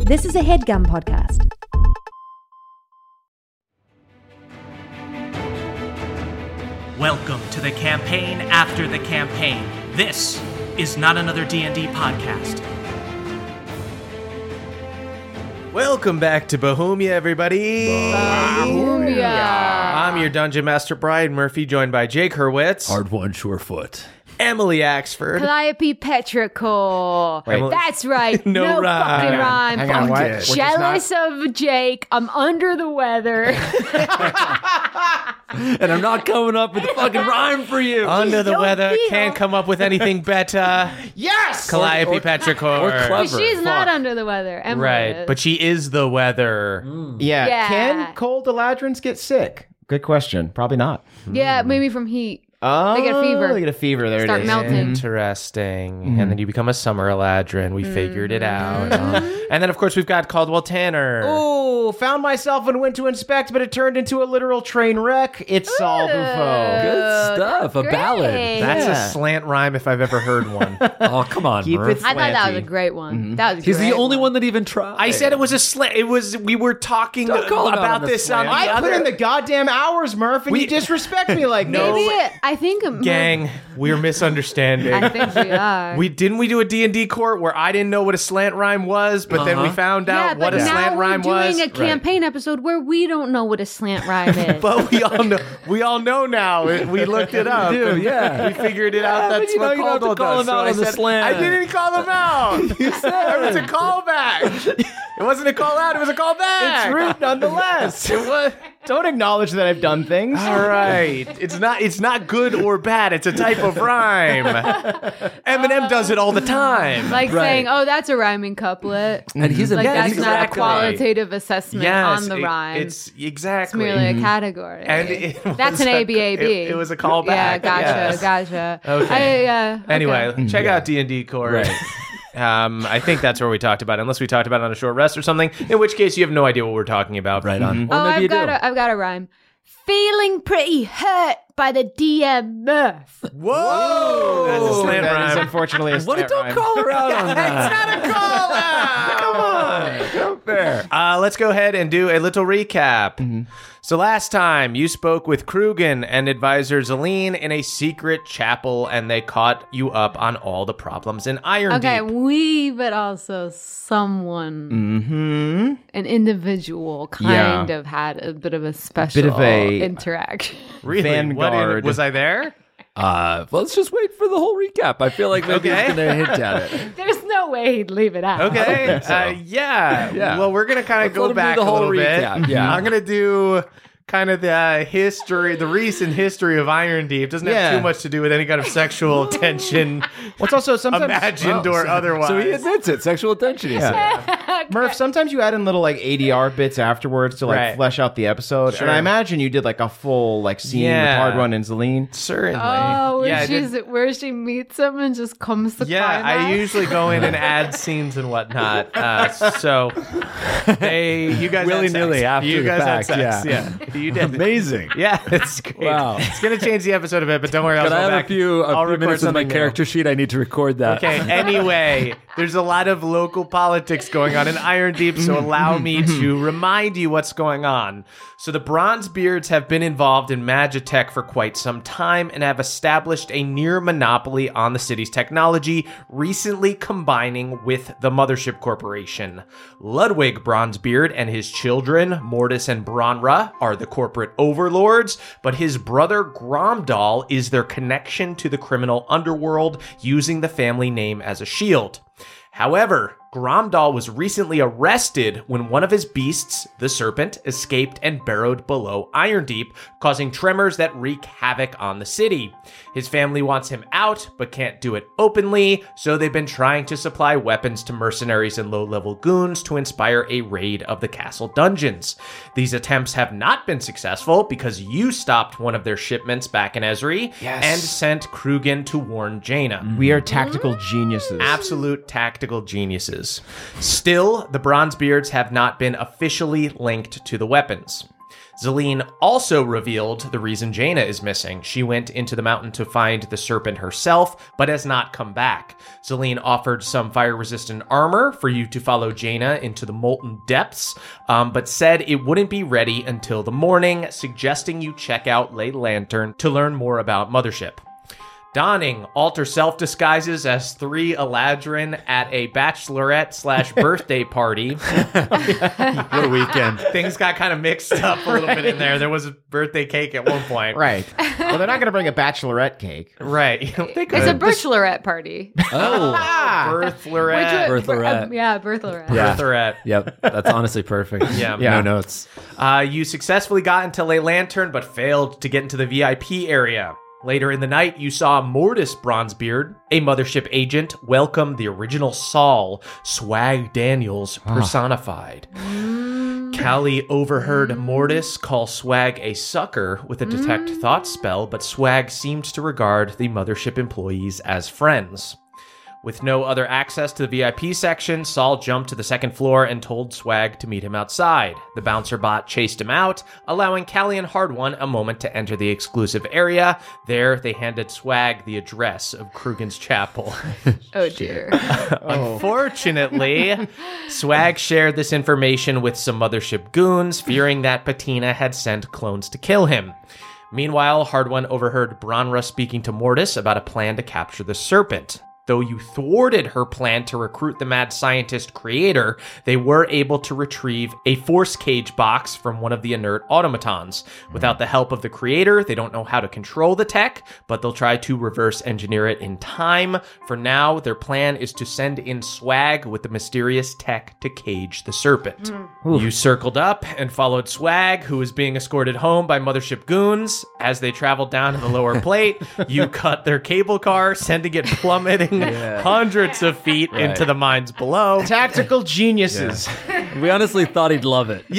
This is a HeadGum podcast. Welcome to the campaign after the campaign. This is not another D&D podcast. Welcome back to Bohemia, everybody. I'm your Dungeon Master, Brian Murphy, joined by Jake Hurwitz, Hard one, Surefoot. Emily Axford. Calliope Petrichor. Wait. That's right. No rhyme. fucking rhyme. Hang on, I'm what? jealous of Jake. I'm under the weather. And I'm not coming up with a fucking rhyme for you. Under the Don't weather, feel. can't come up with anything better. Yes! Calliope Petrichor. or clever. She's not under the weather. Emily Right, is. but she is the weather. Yeah. Yeah. Can cold eladrins get sick? Good question. Probably not. Yeah, maybe from heat. Oh, They get a fever. They get a fever. There Start it is. melting. Interesting. And then you become a summer Eladrin. We figured it out. And then, of course, we've got Caldwell Tanner. Oh, found myself and went to inspect, but it turned into a literal train wreck. It's Saul Buffo. Good stuff. A Great. ballad. That's Yeah. a slant rhyme if I've ever heard one. Oh, come on, Keep Murph. it I thought that was a slanty. great one. That was a He's great the only one that even tried. I said it was a slant. It was. We were talking Don't call him out about on the this on slant. the I put in other the goddamn hours, Murph, and you disrespect me like No. Maybe I think gang. We're misunderstanding. I think we are. We do a D&D court where I didn't know what a slant rhyme was, but then we found yeah, out what but a now slant we're rhyme doing was. a campaign episode where we don't know what a slant rhyme is. But we all know now. We looked it up. do, yeah. We figured it out. but That's you know what you don't have to Caldwell call does. him out I on the said, slant. I didn't call him out. You said it was a callback. It wasn't a call out. It was a callback. It's rude nonetheless. It was. Don't acknowledge that I've done things. All right. It's not good or bad. It's a type of rhyme. Eminem does it all the time. Like saying, "Oh, that's a rhyming couplet." And he's a Like that's not a exactly. qualitative assessment Yes, on the rhyme. It's exactly. It's merely a category. And it that's was an a- ABAB. It was a callback. Yeah, gotcha, yes. gotcha. Okay. Okay. Anyway, check out D&D Core. Right. I think that's where we talked about it, unless we talked about it on a short rest or something, in which case you have no idea what we're talking about. Right on. Or Oh, maybe you do. I've got a rhyme. Feeling pretty hurt by the DM Murph. Whoa! That's a slant That is rhyme. unfortunately a What? slant Don't rhyme. call her out on that. Not a call out! Come on! Fair. Let's go ahead and do a little recap. So last time, you spoke with Krugen and advisor Zelene in a secret chapel, and they caught you up on all the problems in Iron Okay, Deep. but also someone, an individual, kind of had a bit of a special Bit of a- interaction. Really? Vanguard. Was I there? Well, let's just wait for the whole recap. I feel like maybe Okay. he's going to hint at it. There's no way he'd leave it out. Okay. Yeah. Yeah. Well, we're gonna kind of Let's let go him do back the a whole little recap. bit. Yeah. I'm gonna do kind of the recent history of Iron Deep. Doesn't have Yeah. too much to do with any kind of sexual tension, What's also sometimes imagined or otherwise. So he admits it. Sexual attention, he said. Murph, sometimes you add in little like ADR bits afterwards to like Right. flesh out the episode. Sure. And I imagine you did like a full like scene Yeah. with Hard One and Zelene. Certainly. Oh, where, yeah, I did- where she meets him and just comes to yeah, climax? I usually go in and add scenes and whatnot. So you guys had Willy-nilly sex. after you the guys fact, had sex. yeah. You did. Amazing. Yeah, it's great. Wow. It's gonna change the episode a bit, but don't worry. I'll But go I have back. a few I'll record minutes of my something new. character sheet. I need to record that. Okay, anyway, there's a lot of local politics going on in Iron Deep, so allow me to remind you what's going on. So the Bronzebeards have been involved in Magitech for quite some time and have established a near monopoly on the city's technology, recently combining with the Mothership Corporation. Ludwig Bronzebeard and his children, Mortis and Bronra, are the corporate overlords, but his brother Gromdal is their connection to the criminal underworld, using the family name as a shield. However, Gromdal was recently arrested when one of his beasts, the serpent, escaped and burrowed below Iron Deep, causing tremors that wreak havoc on the city. His family wants him out, but can't do it openly, so they've been trying to supply weapons to mercenaries and low-level goons to inspire a raid of the castle dungeons. These attempts have not been successful because you stopped one of their shipments back in Ezri and sent Krugen to warn Jaina. We are tactical geniuses. Absolute tactical geniuses. Still, the Bronzebeards have not been officially linked to the weapons. Zelene also revealed the reason Jaina is missing. She went into the mountain to find the serpent herself, but has not come back. Zelene offered some fire-resistant armor for you to follow Jaina into the molten depths, but said it wouldn't be ready until the morning, suggesting you check out Ley Lantern to learn more about Mothership. Donning alter self-disguises as 3 Eladrin at a bachelorette/birthday party. What a weekend. Things got kind of mixed up a little bit in there. There was a birthday cake at one point. Right. Well, they're not going to bring a bachelorette cake. Right. They could. It's a bachelorette party. Oh, Birthlorette. Birthlorette. Yeah, birthlorette. Yeah. Birthlorette. Yep, that's honestly perfect. Yeah. No notes. You successfully got into Ley Lantern, but failed to get into the VIP area. Later in the night, you saw Mortis Bronzebeard, a Mothership agent, welcome the original Saul, Swag Daniels personified. Callie overheard Mortis call Swag a sucker with a detect thought spell, but Swag seemed to regard the Mothership employees as friends. With no other access to the VIP section, Saul jumped to the second floor and told Swag to meet him outside. The bouncer bot chased him out, allowing Callie and Hard-One a moment to enter the exclusive area. There, they handed Swag the address of Krugen's Chapel. Oh, dear. Unfortunately, Swag shared this information with some Mothership goons, fearing that Patina had sent clones to kill him. Meanwhile, Hard-One overheard Bronra speaking to Mortis about a plan to capture the Serpent. Though you thwarted her plan to recruit the mad scientist creator, they were able to retrieve a force cage box from one of the inert automatons. Without the help of the creator, they don't know how to control the tech, but they'll try to reverse engineer it in time. For now, their plan is to send in Swag with the mysterious tech to cage the Serpent. You circled up and followed Swag, who was being escorted home by Mothership goons. As they traveled down to the lower plate, you cut their cable car, sending it plummeting hundreds of feet into the mines below. Tactical geniuses. We honestly thought he'd love it.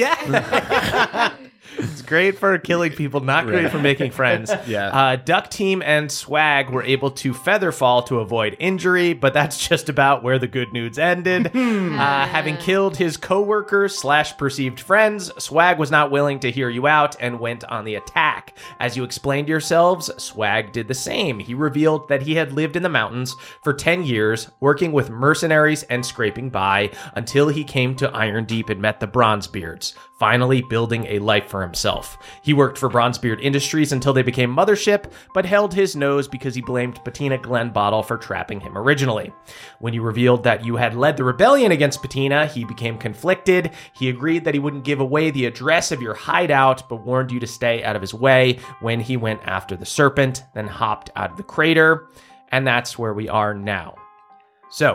Yeah. It's great for killing people, not great for making friends. Yeah. Duck Team and Swag were able to feather fall to avoid injury, but that's just about where the good news ended. Having killed his co-workers/perceived friends, Swag was not willing to hear you out and went on the attack. As you explained yourselves, Swag did the same. He revealed that he had lived in the mountains for 10 years, working with mercenaries and scraping by until he came to Iron Deep and met the Bronzebeards, finally building a life for himself. He worked for Bronzebeard Industries until they became Mothership, but held his nose because he blamed Patina Glenbottle for trapping him originally. When you revealed that you had led the rebellion against Patina, he became conflicted. He agreed that he wouldn't give away the address of your hideout, but warned you to stay out of his way when he went after the Serpent, then hopped out of the crater. And that's where we are now. So,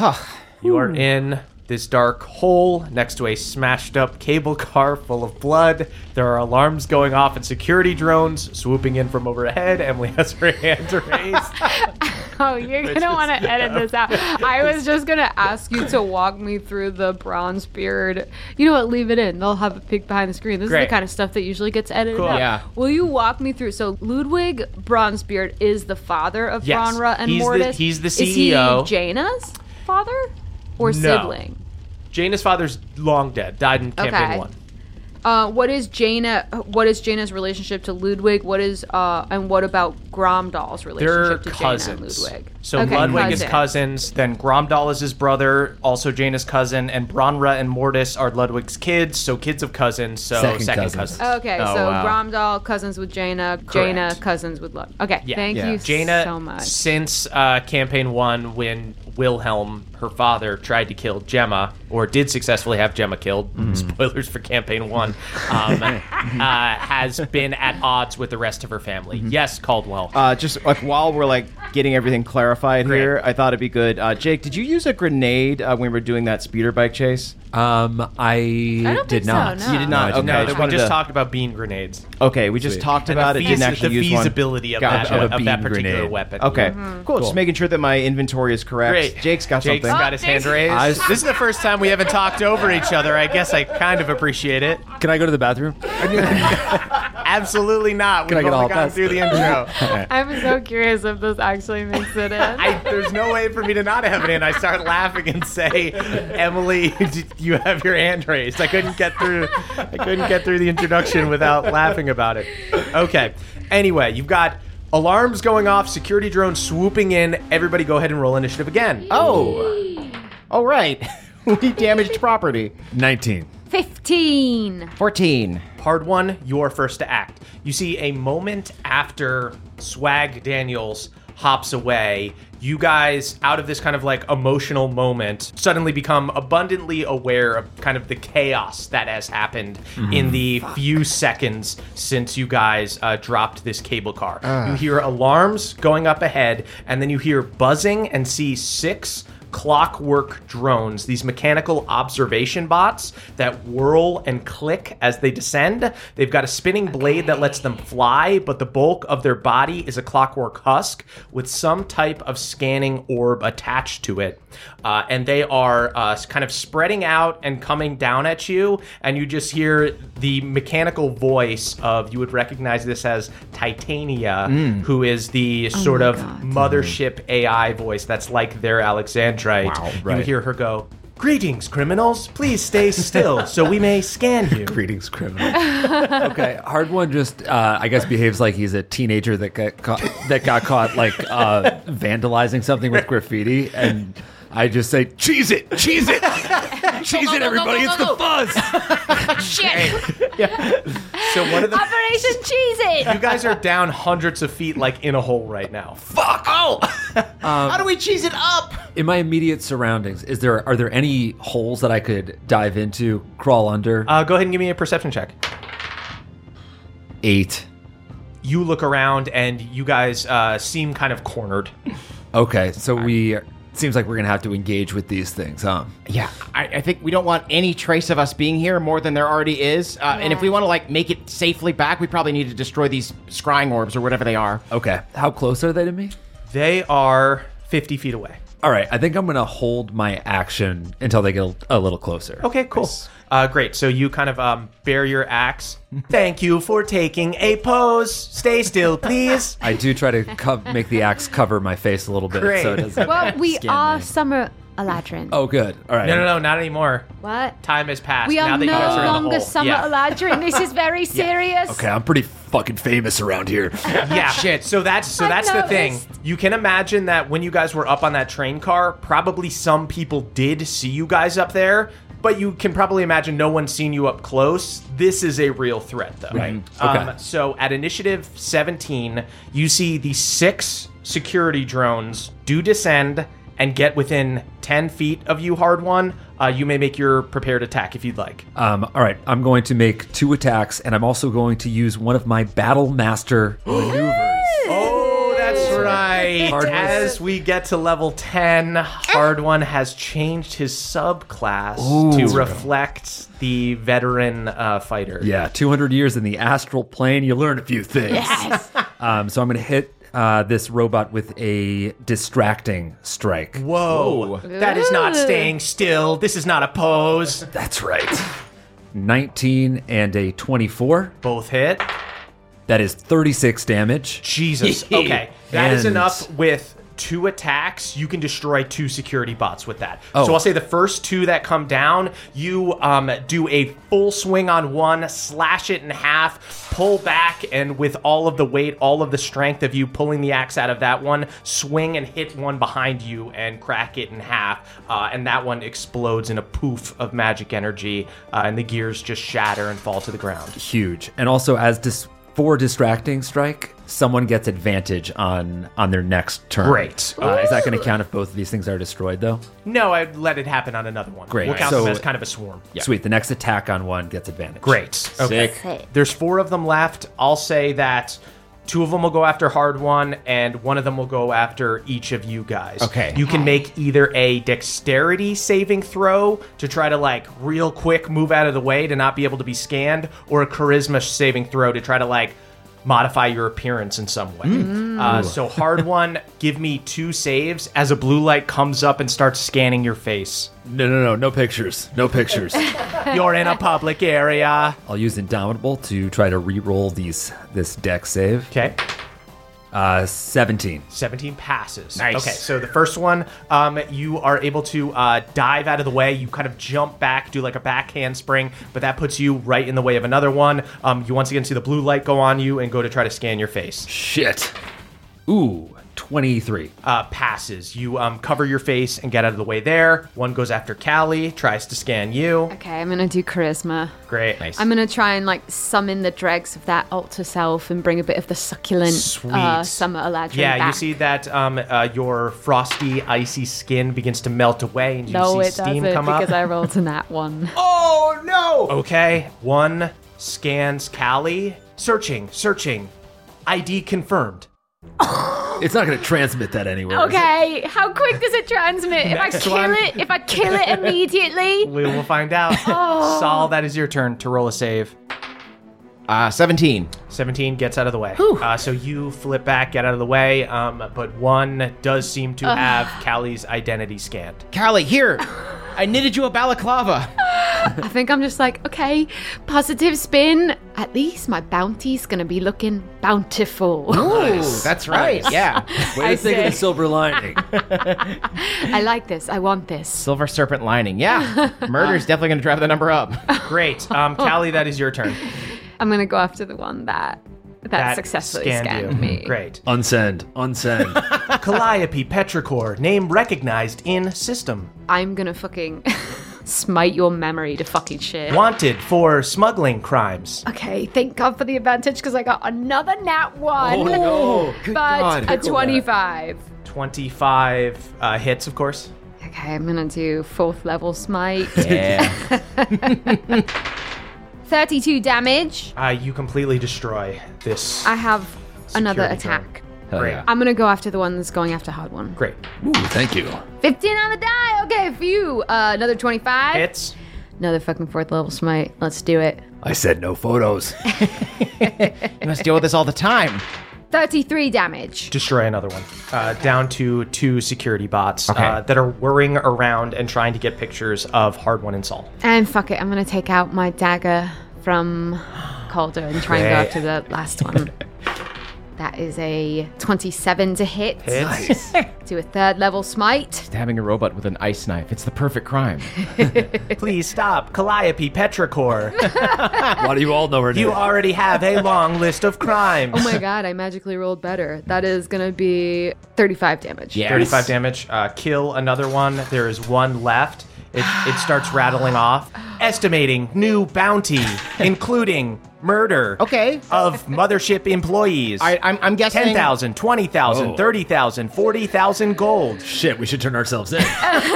you are in this dark hole next to a smashed up cable car full of blood. There are alarms going off and security drones swooping in from overhead. Emily has her hand raised. Oh, you're going to want to edit this out. I was just going to ask you to walk me through the Bronzebeard. You know what? Leave it in. They'll have a peek behind the screen. This is Great. the kind of stuff that usually gets edited Cool. out. Yeah. Will you walk me through? So Ludwig Bronzebeard is the father of Yes. Bronra and He's the- Mortis. he's the Is CEO. he Jaina's father or sibling? Jaina's father's long dead. Died in campaign 1. What is Jaina's relationship to Ludwig? What is and what about Gromdahl's They're relationship to cousins. Jaina and Ludwig? So Okay, Ludwig is cousin. cousins, then Gromdahl is his brother, also Jaina's cousin, and Bronra and Mortis are Ludwig's kids, so kids of cousins, so Second second cousins. cousins. Okay, Oh, so wow. Gromdahl cousins with Jaina, Jaina cousins with Ludwig. Okay, Yeah. thank Yeah. you Jaina, so much. since campaign 1, when Wilhelm, her father, tried to kill Gemma, or did successfully have Gemma killed, spoilers for campaign 1, has been at odds with the rest of her family. Yes, Caldwell. Just like while we're like getting everything clarified Great. here, I thought it'd be good. Jake, did you use a grenade when we were doing that speeder bike chase? I don't did think so, not. no. You did not. No, I did Okay, no, just we wanted just to- talked about bean grenades. Okay, we just talked about it. Didn't actually the use one. feasibility of Gotcha. that, Of a of that bean particular grenade. weapon. Okay, cool. Just making sure that my inventory is correct. Great. Jake's got Jake's something. got his hand raised. This is the first time we haven't talked over each other. I guess I kind of appreciate it. Can I go to the bathroom? Absolutely not. Can I We've get only all gotten past through the intro. I'm so curious if this actually makes it in. There's no way for me to not have it in. I start laughing and say, Emily, you have your hand raised. I couldn't get through the introduction without laughing about it. Okay. Anyway, you've got alarms going off, security drones swooping in. Everybody go ahead and roll initiative again. Oh. All right. We damaged property. 19. 15. 14. Hard one, you're first to act. You see a moment after Swag Daniels hops away, you guys, out of this kind of like emotional moment, suddenly become abundantly aware of kind of the chaos that has happened in the few seconds since you guys dropped this cable car. You hear alarms going up ahead, and then you hear buzzing and see 6 clockwork drones, these mechanical observation bots that whirl and click as they descend. They've got a spinning blade that lets them fly, but the bulk of their body is a clockwork husk with some type of scanning orb attached to it. And they are kind of spreading out and coming down at you, and you just hear the mechanical voice of, you would recognize this as Titania, who is the sort of mothership AI voice that's like their Alexandrite. Wow, right. You hear her go, "Greetings, criminals. Please stay still so we may scan you." Greetings, criminal. Okay, Hard One just, I guess, behaves like he's a teenager that got caught like vandalizing something with graffiti, and I just say, "Cheese it, cheese it, cheese it, everybody! It's the fuzz." Shit. So one of the Operation Cheese It. you guys are down hundreds of feet, like in a hole right now. Fuck! Oh! How do we cheese it up? In my immediate surroundings, are there any holes that I could dive into, crawl under? Go ahead and give me a perception check. 8. You look around and you guys seem kind of cornered. Okay, so seems like we're gonna have to engage with these things, huh? Yeah, I think we don't want any trace of us being here more than there already is. And if we want to like make it safely back, we probably need to destroy these scrying orbs or whatever they are. Okay, how close are they to me? They are 50 feet away. All right, I think I'm gonna hold my action until they get a little closer. Okay, cool. Great. So you kind of bear your axe. Thank you for taking a pose. Stay still, please. I do try to make the axe cover my face a little bit, Great. so it doesn't. Well, we scan are me. Summer Eladrin. Oh, good. All right. No, not anymore. What? Time has passed. We now are that you guys are no in the longer hole. Summer Eladrin. This is very serious. Okay, I'm pretty fucking famous around here. Yeah. Shit. So that's the thing. noticed. You can imagine that when you guys were up on that train car, probably some people did see you guys up there, but you can probably imagine no one's seen you up close. This is a real threat, though. Right. Okay. So at initiative 17, you see the 6 security drones do descend and get within 10 feet of you, Hard One. You may make your prepared attack if you'd like. All right, I'm going to make 2 attacks, and I'm also going to use one of my Battle Master maneuvers. Oh, that's right. Hard One. As we get to level 10, Hard One has changed his subclass to reflect the veteran fighter. Yeah, 200 years in the astral plane, you learn a few things. Yes. So I'm going to hit this robot with a distracting strike. Whoa. That is not staying still. This is not a pose. That's right. 19 and a 24. Both hit. That is 36 damage. Jesus. Okay. That is And- enough with 2 attacks. You can destroy 2 security bots with that. Oh. So I'll say the first 2 that come down, you do a full swing on one, slash it in half, pull back, and with all of the weight, all of the strength of you pulling the axe out of that one, swing and hit one behind you and crack it in half. And that one explodes in a poof of magic energy, and the gears just shatter and fall to the ground. Huge. And also, for distracting strike, someone gets advantage on their next turn. Great. Is that going to count if both of these things are destroyed, though? No, I'd let it happen on another one. Great. We'll count So- them as kind of a swarm. Yeah. Sweet. The next attack on one gets advantage. Great. Okay. Sick. There's 4 of them left. I'll say that 2 of them will go after Hard One, and 1 of them will go after each of you guys. Okay. You can make either a dexterity saving throw to try to, like, real quick move out of the way to not be able to be scanned, or a charisma saving throw to try to, like, modify your appearance in some way. So hard one, give me 2 saves as a blue light comes up and starts scanning your face. No pictures. No pictures. You're in a public area. I'll use Indomitable to try to re-roll this deck save. Okay. 17. 17 passes. Nice. Okay, so the first one, you are able to dive out of the way. You kind of jump back, do like a back handspring, but that puts you right in the way of another one. You once again see the blue light go on you and go to try to scan your face. Shit. Ooh, 23. Passes. You cover your face and get out of the way there. One goes after Callie, tries to scan you. Okay, I'm gonna do charisma. Great. Nice. I'm gonna try and like summon the dregs of that alter self and bring a bit of the succulent Sweet. summer Eladrin Yeah, back. you see that your frosty, icy skin begins to melt away, and you No, see it steam doesn't come up. because I rolled a nat 1. Oh no! Okay, one scans Callie. Searching. ID confirmed. It's not going to transmit that anywhere. is it? Okay, how quick does it transmit? Next one. If I kill it immediately. We will find out. Saul, that is your turn to roll a save. 17. 17 gets out of the way. So you flip back, get out of the way, but one does seem to have Callie's identity scanned. Callie, here. I knitted you a balaclava. I think I'm just like, okay, positive spin. At least my bounty's gonna be looking bountiful. Ooh, that's right. Yeah. Way to think of the silver lining. I like this. I want this. Silver serpent lining. Yeah. Murder's definitely going to drive the number up. Great. Callie, that is your turn. I'm gonna go after the one that successfully scanned me. Great. Unsend. Calliope Petrichor, name recognized in system. I'm gonna fucking smite your memory to fucking shit. Wanted for smuggling crimes. Okay, thank God for the advantage because I got another nat 1. Oh, no. Good but God. a 25. 25 hits, of course. Okay, I'm gonna do 4th level smite. Yeah. 32 damage. You completely destroy this. I have another Security drone. attack. Great. I'm gonna go after the one that's going after hard one. Great. Ooh, thank you. 15 on the die. Okay, for you. Another 25. Hits. Another fucking 4th level smite. Let's do it. I said no photos. You must deal with this all the time. 33 damage. Destroy another one. Down to 2 security bots Okay. that are whirring around and trying to get pictures of Hard One and Saul. And fuck it, I'm gonna take out my dagger from Calder and try and go Great. after the last one. That is a 27 to hit. Hits. Do a 3rd level smite. Stabbing a robot with an ice knife. It's the perfect crime. Please stop. Calliope Petrichor. Why do you all know her name? You already have a long list of crimes. Oh my god, I magically rolled better. That is gonna be 35 damage. Yes. 35 damage. Kill another one. There is one left. It starts rattling off. Estimating new bounty, including murder Okay. of mothership employees. I'm guessing. 10,000, 20,000, Oh. 30,000, 40,000 gold. Shit, we should turn ourselves in.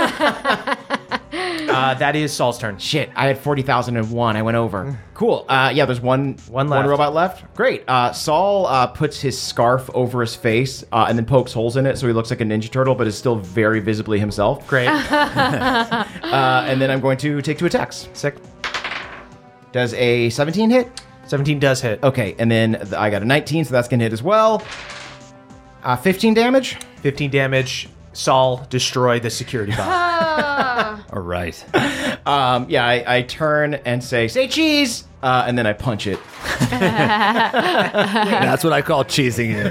That is Saul's turn. Shit, I had 40,001. I went over. Cool. Yeah, there's one left. robot left. Great. Saul puts his scarf over his face and then pokes holes in it so he looks like a Ninja Turtle, but is still very visibly himself. Great. And then I'm going to take 2 attacks. Sick. Does a 17 hit? 17 does hit. Okay, and then I got a 19, so that's going to hit as well. 15 damage. 15 damage. Saul, destroy the security bot. All right. Yeah, I turn and say cheese! And then I punch it. That's what I call cheesing it.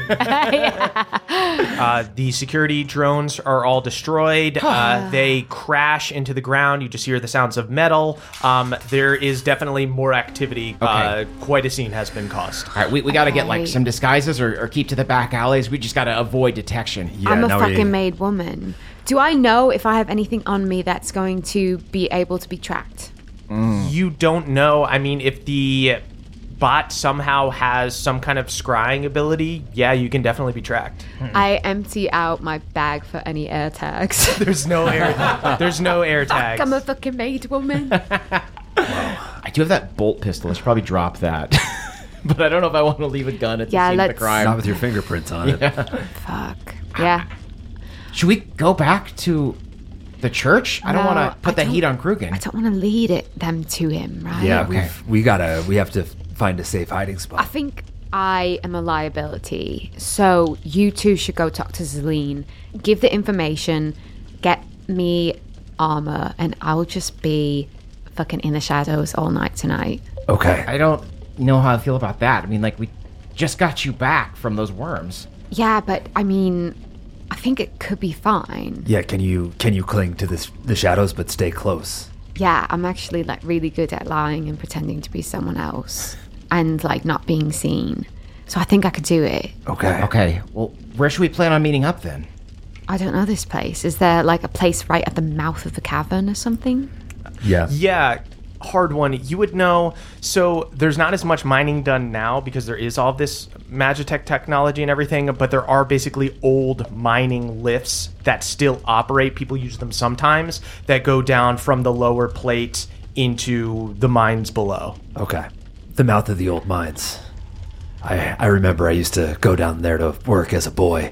The security drones are all destroyed. They crash into the ground. You just hear the sounds of metal. There is definitely more activity. Okay. Quite a scene has been caused. All right, we got to get like Okay. some disguises or keep to the back alleys. We just got to avoid detection. Yeah, I'm a now we- fucking made woman. Do I know if I have anything on me that's going to be able to be tracked? You don't know. I mean, if the bot somehow has some kind of scrying ability, yeah, you can definitely be tracked. I empty out my bag for any air tags. There's no air. There's no air tags. I'm a fucking made woman. I do have that bolt pistol. I should probably drop that. But I don't know if I want to leave a gun at the Yeah, scene of the let's- crime. Not with your fingerprints on it. Fuck. Yeah. Should we go back to the church? I don't No, want to put I the don't- heat on Krugen. I don't want to lead them to him, right? Yeah, Okay. we have to find a safe hiding I spot. think I am a liability. So you two should go talk to Zelene. Give the information. Get me armor. And I'll just be fucking in the shadows all night tonight. Okay. I don't know how I feel about that. I mean, like, we just got you back from those worms. Yeah, but I mean, I think it could be fine. Yeah, can you cling to the shadows but stay close? Yeah, I'm actually like really good at lying and pretending to be someone else and like not being seen. So I think I could do it. Okay. Okay, well, where should we plan on meeting up then? I don't know this place. Is there like a place right at the mouth of the cavern or something? Yeah. Yeah, hard one. You would know. So there's not as much mining done now because there is all this Magitech technology and everything, but there are basically old mining lifts that still operate. People use them sometimes that go down from the lower plate into the mines below. Okay. The mouth of the old mines. I remember I used to go down there to work as a boy.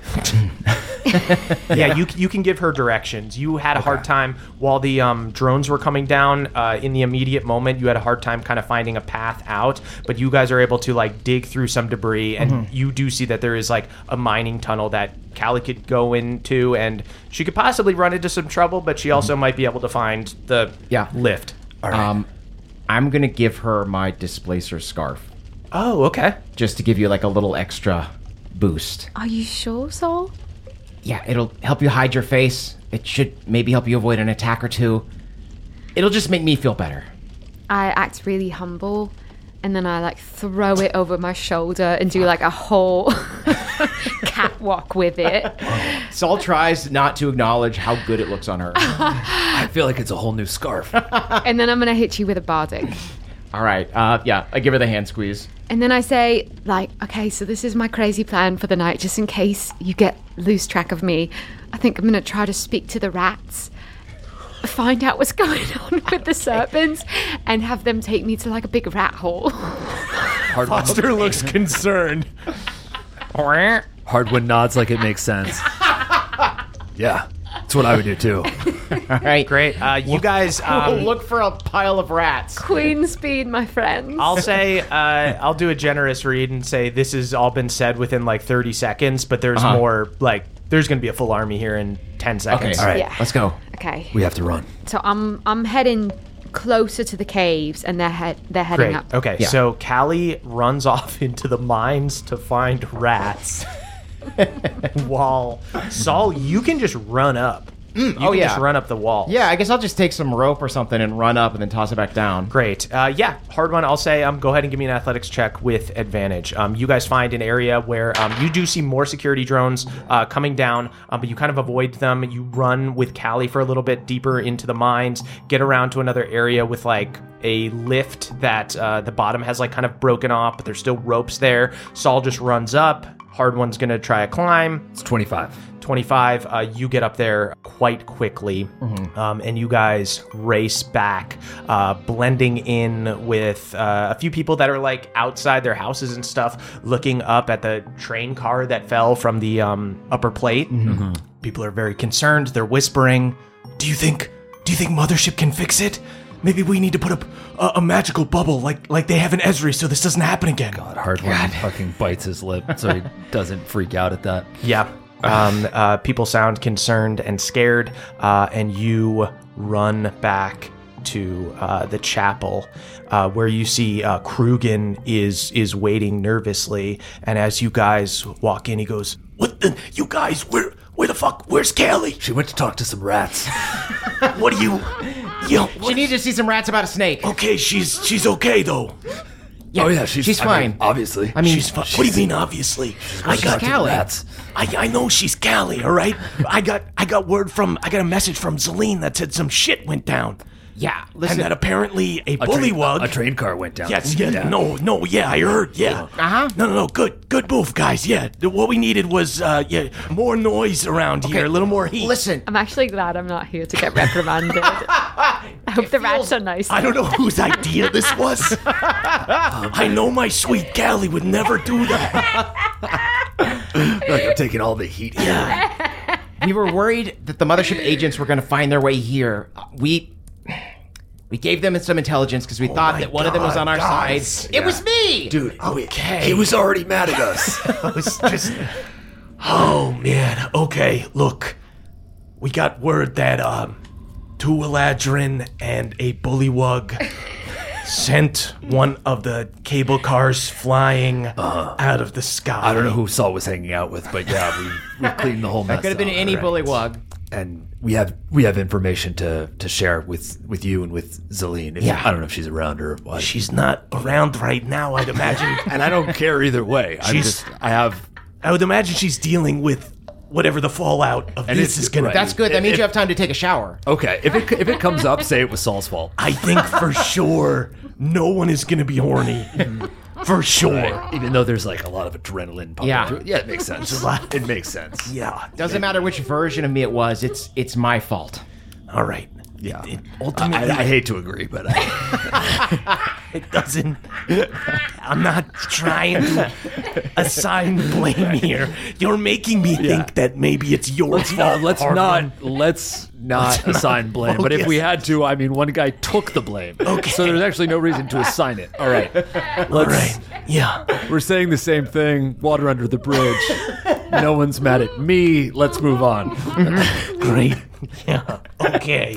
Yeah, you can give her directions. You had a hard time while the drones were coming down in the immediate moment. You had a hard time kind of finding a path out, but you guys are able to like dig through some debris, and you do see that there is like a mining tunnel that Callie could go into, and she could possibly run into some trouble, but she also might be able to find the lift. All right. I'm gonna give her my displacer scarf Oh, okay. just to give you like a little extra boost. Are you sure, Sol? Yeah, it'll help you hide your face. It should maybe help you avoid an attack or two. It'll just make me feel better. I act really humble, and then I like throw it over my shoulder and do like a whole catwalk with it. Saul tries not to acknowledge how good it looks on her. I feel like it's a whole new scarf. And then I'm gonna hit you with a bardic. All right, yeah, I give her the hand squeeze. And then I say, like, okay, so this is my crazy plan for the night, just in case you get lose track of me. I think I'm gonna try to speak to the rats, find out what's going on with the serpents, and have them take me to like a big rat hole. Foster looks concerned. Hardwood nods like it makes sense. Yeah, that's what I would do too. All right, Great. You guys... we'll look for a pile of rats. Queen speed, my friends. I'll say, I'll do a generous read and say this has all been said within like 30 seconds, but there's more, like, there's going to be a full army here in 10 seconds. Okay, all right, Yeah. let's go. Okay. We have to run. So I'm heading closer to the caves, and they're heading Great. up. Okay, Yeah. so Callie runs off into the mines to find rats. While Saul, you can just run up. You can just run up the wall. Yeah, I guess I'll just take some rope or something and run up and then toss it back down. Great. Yeah, hard one. I'll say, go ahead and give me an athletics check with advantage. You guys find an area where you do see more security drones coming down, but you kind of avoid them. You run with Callie for a little bit deeper into the mines, get around to another area with like a lift that the bottom has like kind of broken off, but there's still ropes there. Saul just runs up. Hard one's going to try a climb. It's 25. 25, you get up there quite quickly, and you guys race back, blending in with a few people that are like outside their houses and stuff, looking up at the train car that fell from the upper plate. People are very concerned. They're whispering, "Do you think Mothership can fix it? Maybe we need to put up a magical bubble like they have in Esri so this doesn't happen again." God, Hardwood fucking bites his lip so he doesn't freak out at that. Yeah. People sound concerned and scared, and you run back to the chapel, where you see Krugen is waiting nervously. And as you guys walk in, he goes, "What the? You guys, where the fuck? Where's Callie? She went to talk to some rats. What are you? Yo, She needed to see some rats about a snake. okay, she's okay though. Oh yeah, she's fine. Obviously. I mean, She's fine. What do you mean, obviously? I got Callie. rats. I know she's Callie, all right? I got a message from Zelene that said some shit went down. Yeah, And listen. that apparently a bullywug. A train car went down. Yes, yeah, no, yeah, I heard, yeah. Uh-huh. No, good move, guys, yeah. What we needed was, more noise around here, a little more heat. Listen, I'm actually glad I'm not here to get reprimanded. I hope the rats are nice. I don't know whose idea this was. I know my sweet Callie would never do that. Like, I'm taking all the heat here. we were worried that the Mothership agents were going to find their way here. We We gave them some intelligence because we thought that one of them was on our side. It was me! Dude, he was already mad at us. It was just... Oh, man. Okay, look. We got word that, two Eladrin and a bullywug sent one of the cable cars flying out of the sky. I don't know who Saul was hanging out with, but yeah, we cleaned the whole mess. That could have been up. any bullywug. And we have information to share with you and with Zelene. I don't know if she's around or what. She's not around right now, I'd imagine. And I don't care either way. I would imagine she's dealing with whatever the fallout of this is going to be. That's good. That means you have time to take a shower. Okay, if it comes up, say it was Saul's fault. I think for sure no one is going to be horny. For sure. Right. Even though there's like a lot of adrenaline pumping Yeah. through it. Yeah, it makes sense. It makes sense. Yeah. Doesn't matter which version of me it was. It's my fault. All right. Yeah. Ultimately, I hate to agree, but it doesn't. I'm not trying to assign blame here. You're making me think that maybe it's your fault. let's not assign blame. But if yes. we had to, I mean, one guy took the blame. Okay. So there's actually no reason to assign it. All right. All right. Yeah. We're saying the same thing. Water under the bridge. No one's mad at me. Let's move on. Great. Yeah. Okay.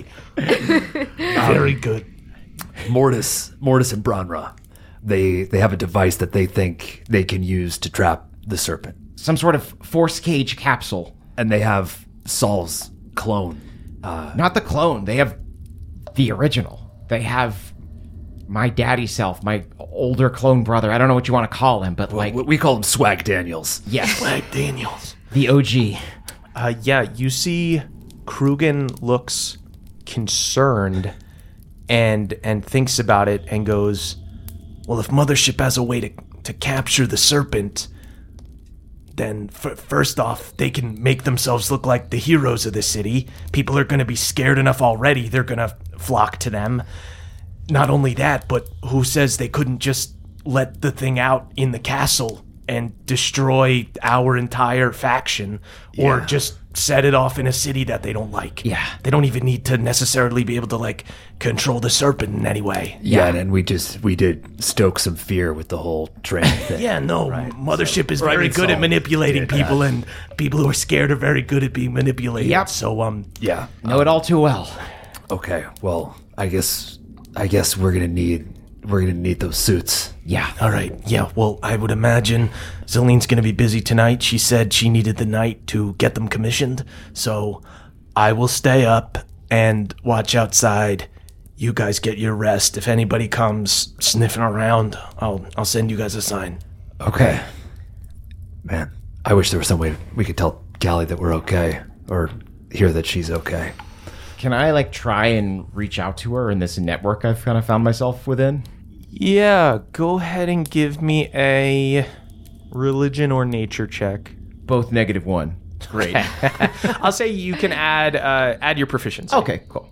Very good. Mortis and Branra, they have a device that they think they can use to trap the serpent. Some sort of force cage capsule. And they have Saul's clone. Not the clone. They have the original. They have my daddy self, my older clone brother. I don't know what you want to call him, but We call him Swag Daniels. Yes. Swag Daniels. The OG. Yeah, you see Krugen looks concerned and thinks about it and goes, well, if Mothership has a way to capture the serpent, then first off, they can make themselves look like the heroes of the city. People are going to be scared enough already. They're going to flock to them. Not only that, but who says they couldn't just let the thing out in the castle and destroy our entire faction, or just set it off in a city that they don't like? Yeah. They don't even need to necessarily be able to, control the serpent in any way. Yeah, and we did stoke some fear with the whole train thing. Yeah, no, Mothership is very good at manipulating people, and people who are scared are very good at being manipulated. Yep. So, Yeah. Know it all too well. Okay, well, I guess we're gonna need those suits. Yeah. all right. Yeah, well, I would imagine Zelene's going to be busy tonight. She said she needed the night to get them commissioned. So I will stay up and watch outside. You guys get your rest. If anybody comes sniffing around, I'll send you guys a sign. Okay. Man, I wish there was some way we could tell Callie that we're okay, or hear that she's okay. Can I try and reach out to her in this network I've kind of found myself within? Yeah, go ahead and give me a religion or nature check. Both -1. Great. I'll say you can add your proficiency. Okay, cool.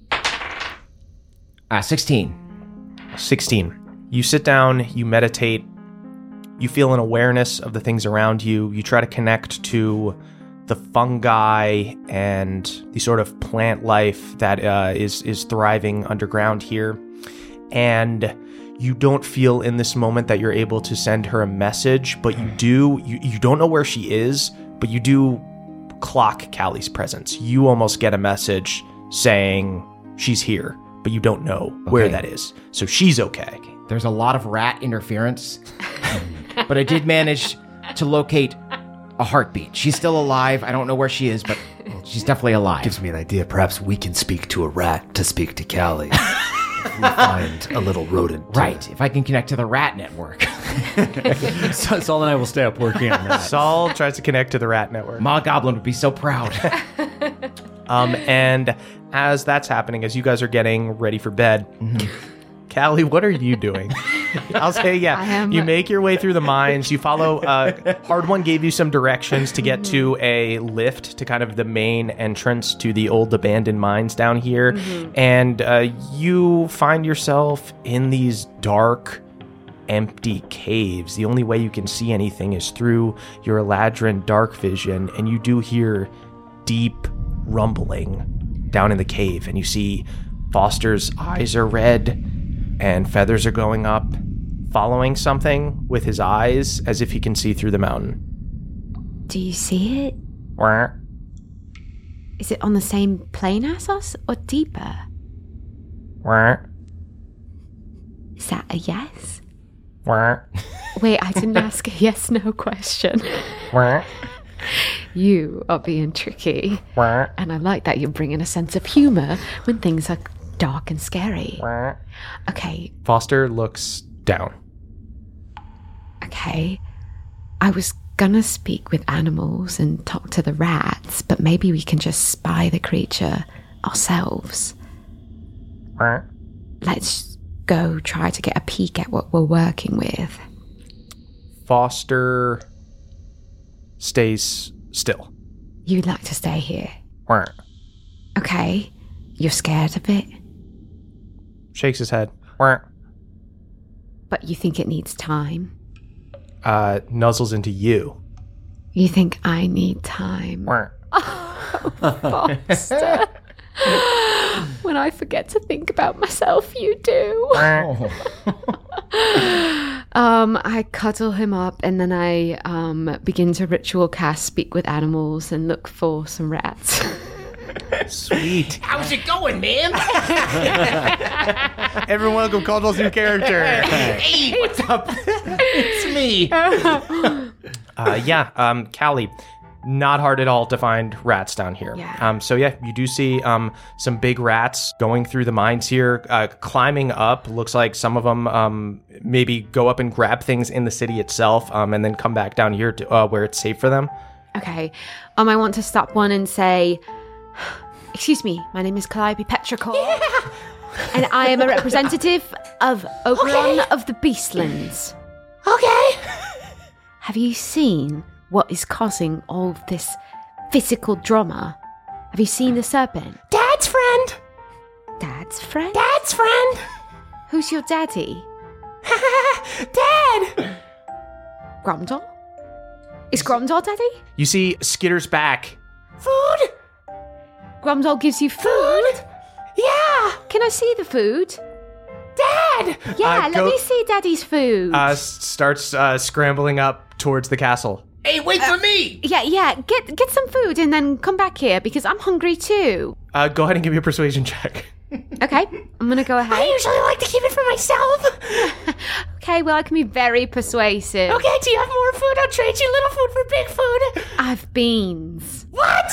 16. 16. You sit down, you meditate, you feel an awareness of the things around you. You try to connect to the fungi and the sort of plant life that is thriving underground here. And you don't feel in this moment that you're able to send her a message, but you don't know where she is, but you do clock Callie's presence. You almost get a message saying she's here, but you don't know where that is. So she's okay. There's a lot of rat interference, but I did manage to locate a heartbeat. She's still alive. I don't know where she is, but she's definitely alive. Gives me an idea. Perhaps we can speak to a rat to speak to Callie. If we find a little rodent. Right, if I can connect to the rat network. Saul and I will stay up working on that. Saul tries to connect to the rat network. Ma Goblin would be so proud. And as that's happening, as you guys are getting ready for bed, Callie, what are you doing? I'll say, you make your way through the mines. You follow, Hard One gave you some directions to get to a lift to kind of the main entrance to the old abandoned mines down here. And you find yourself in these dark, empty caves. The only way you can see anything is through your Eladrin dark vision, and you do hear deep rumbling down in the cave, and you see Foster's eyes are red and feathers are going up, following something with his eyes as if he can see through the mountain. Do you see it? Wah, Is it on the same plane as us or deeper? wah, Is that a yes? wah, Wait, I didn't ask a yes/no question. wah, You are being tricky. wah, And I like that you're bringing a sense of humor when things are dark and scary. wah. Okay, Foster looks down. okay. I was gonna speak with animals and talk to the rats, but maybe we can just spy the creature ourselves. Wah. Let's go try to get a peek at what we're working with. Foster stays still. You'd like to stay here. Wah. Okay. You're scared of it, Shakes his head. Wah. but you think it needs time. Nuzzles into you. You think I need time. Wah. Foster. When I forget to think about myself, you do. Wah. I cuddle him up and then I begin to ritual cast speak with animals and look for some rats. Sweet. How's it going, man? Everyone welcome Caldwell's new character. Hey, what's up? It's me. Callie, not hard at all to find rats down here. Yeah. You do see some big rats going through the mines here, climbing up. Looks like some of them maybe go up and grab things in the city itself, and then come back down here to where it's safe for them. Okay. I want to stop one and say, excuse me, my name is Calliope Petrichor. Yeah. And I am a representative of Oberon of the Beastlands. Okay. Have you seen what is causing all of this physical drama? Have you seen the serpent? Dad's friend. Dad's friend? Dad's friend. Who's your daddy? Dad. Gromdor? Is Gromdor daddy? You see Skitter's back. Food. Gromdor gives you food? Yeah. Can I see the food? Dad. Yeah, go- let me see daddy's food. Starts scrambling up towards the castle. Hey, wait for me. Yeah, get some food and then come back here because I'm hungry too. Go ahead and give me a persuasion check. Okay, I'm gonna go ahead. I usually like to keep it for myself. Okay, well, I can be very persuasive. Okay, do you have more food? I'll trade you little food for big food. I've beans. What?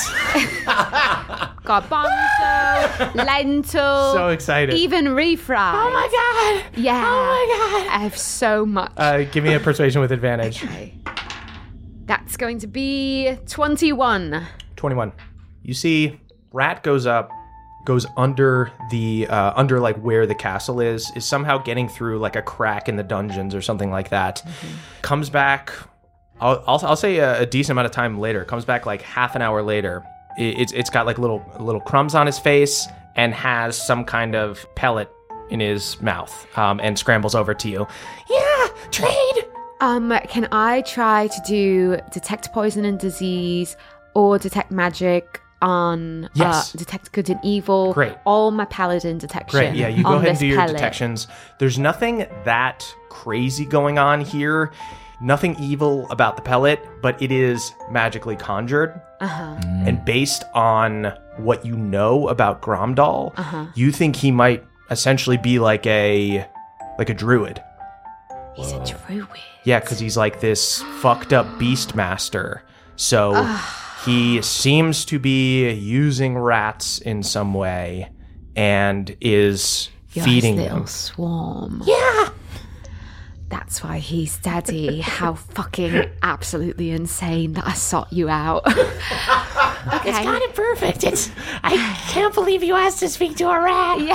Garbanzo, lentil. So excited. Even refried. Oh my god. Yeah. Oh my god. I have so much. Give me a persuasion with advantage. Okay. That's going to be 21. 21. You see, Rat goes under the under like where the castle is somehow getting through like a crack in the dungeons or something like that. Mm-hmm. Comes back. I'll say a decent amount of time later. Comes back like half an hour later. It's got like little crumbs on his face and has some kind of pellet in his mouth. And scrambles over to you. Yeah, trade. Can I try to do detect poison and disease or detect magic on Yes. detect good and evil? Great. All my paladin detection. Great, yeah, you go on ahead and this do your pellet. detections. There's nothing that crazy going on here. Nothing evil about the pellet, but it is magically conjured. Uh-huh. And based on what you know about Gromdal, you think he might essentially be like a druid. He's a druid. Yeah, because he's like this fucked up beast master. So he seems to be using rats in some way and is You're feeding his little them. swarm. Yeah. That's why he's daddy. How fucking absolutely insane that I sought you out. Okay. It's kind of perfect. I can't believe you asked to speak to a rat. Yeah,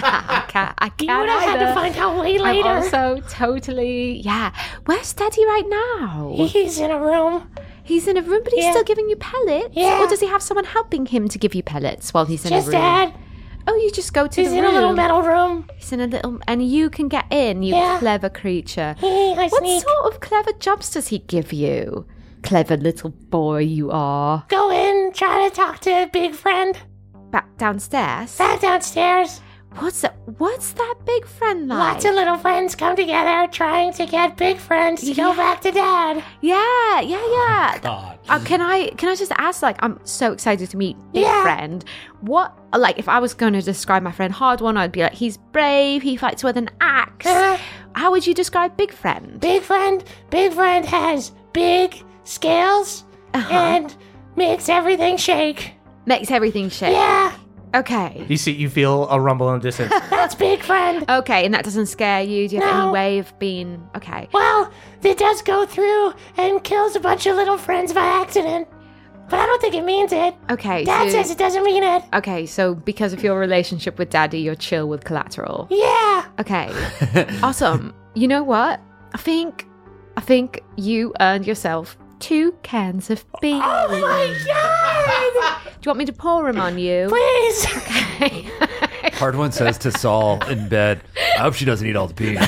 I can't You would have had to either. find out way I'm later. also totally, yeah. Where's daddy right now? He's in a room. He's in a room, but he's Yeah. still giving you pellets? Yeah. Or does he have someone helping him to give you pellets while he's in Just a room? Dad. Oh, you just go to He's the in room. a little metal room. He's in a little, and you can get in, you Yeah. clever creature. I What sneak. sort of clever jobs does he give you? Clever little boy you are. Go in, try to talk to a big friend. Back downstairs? Back downstairs. What's that big friend like? Lots of little friends come together trying to get big friends to go back to Dad. Yeah. God. Can I just ask, like, I'm so excited to meet Big Yeah. Friend. What, like, if I was going to describe my friend Hard One, I'd be like, he's brave, he fights with an axe. How would you describe Big Friend? Big friend has big scales and makes everything shake. Makes everything shake. Yeah, Okay. You feel a rumble in the distance. that's Big Friend. Okay, and that doesn't scare you? Do you have No. any way of being... Okay. Well, it does go through and kills a bunch of little friends by accident. But I don't think it means it. Okay, Dad says it doesn't mean it. Okay, so because of your relationship with Daddy, you're chill with Collateral. Yeah. Okay. Awesome. You know what? I think you earned yourself 2 cans of beans. Oh my God. Do you want me to pour them on you? Please. Okay. Hard One says to Saul in bed, I hope she doesn't eat all the beans.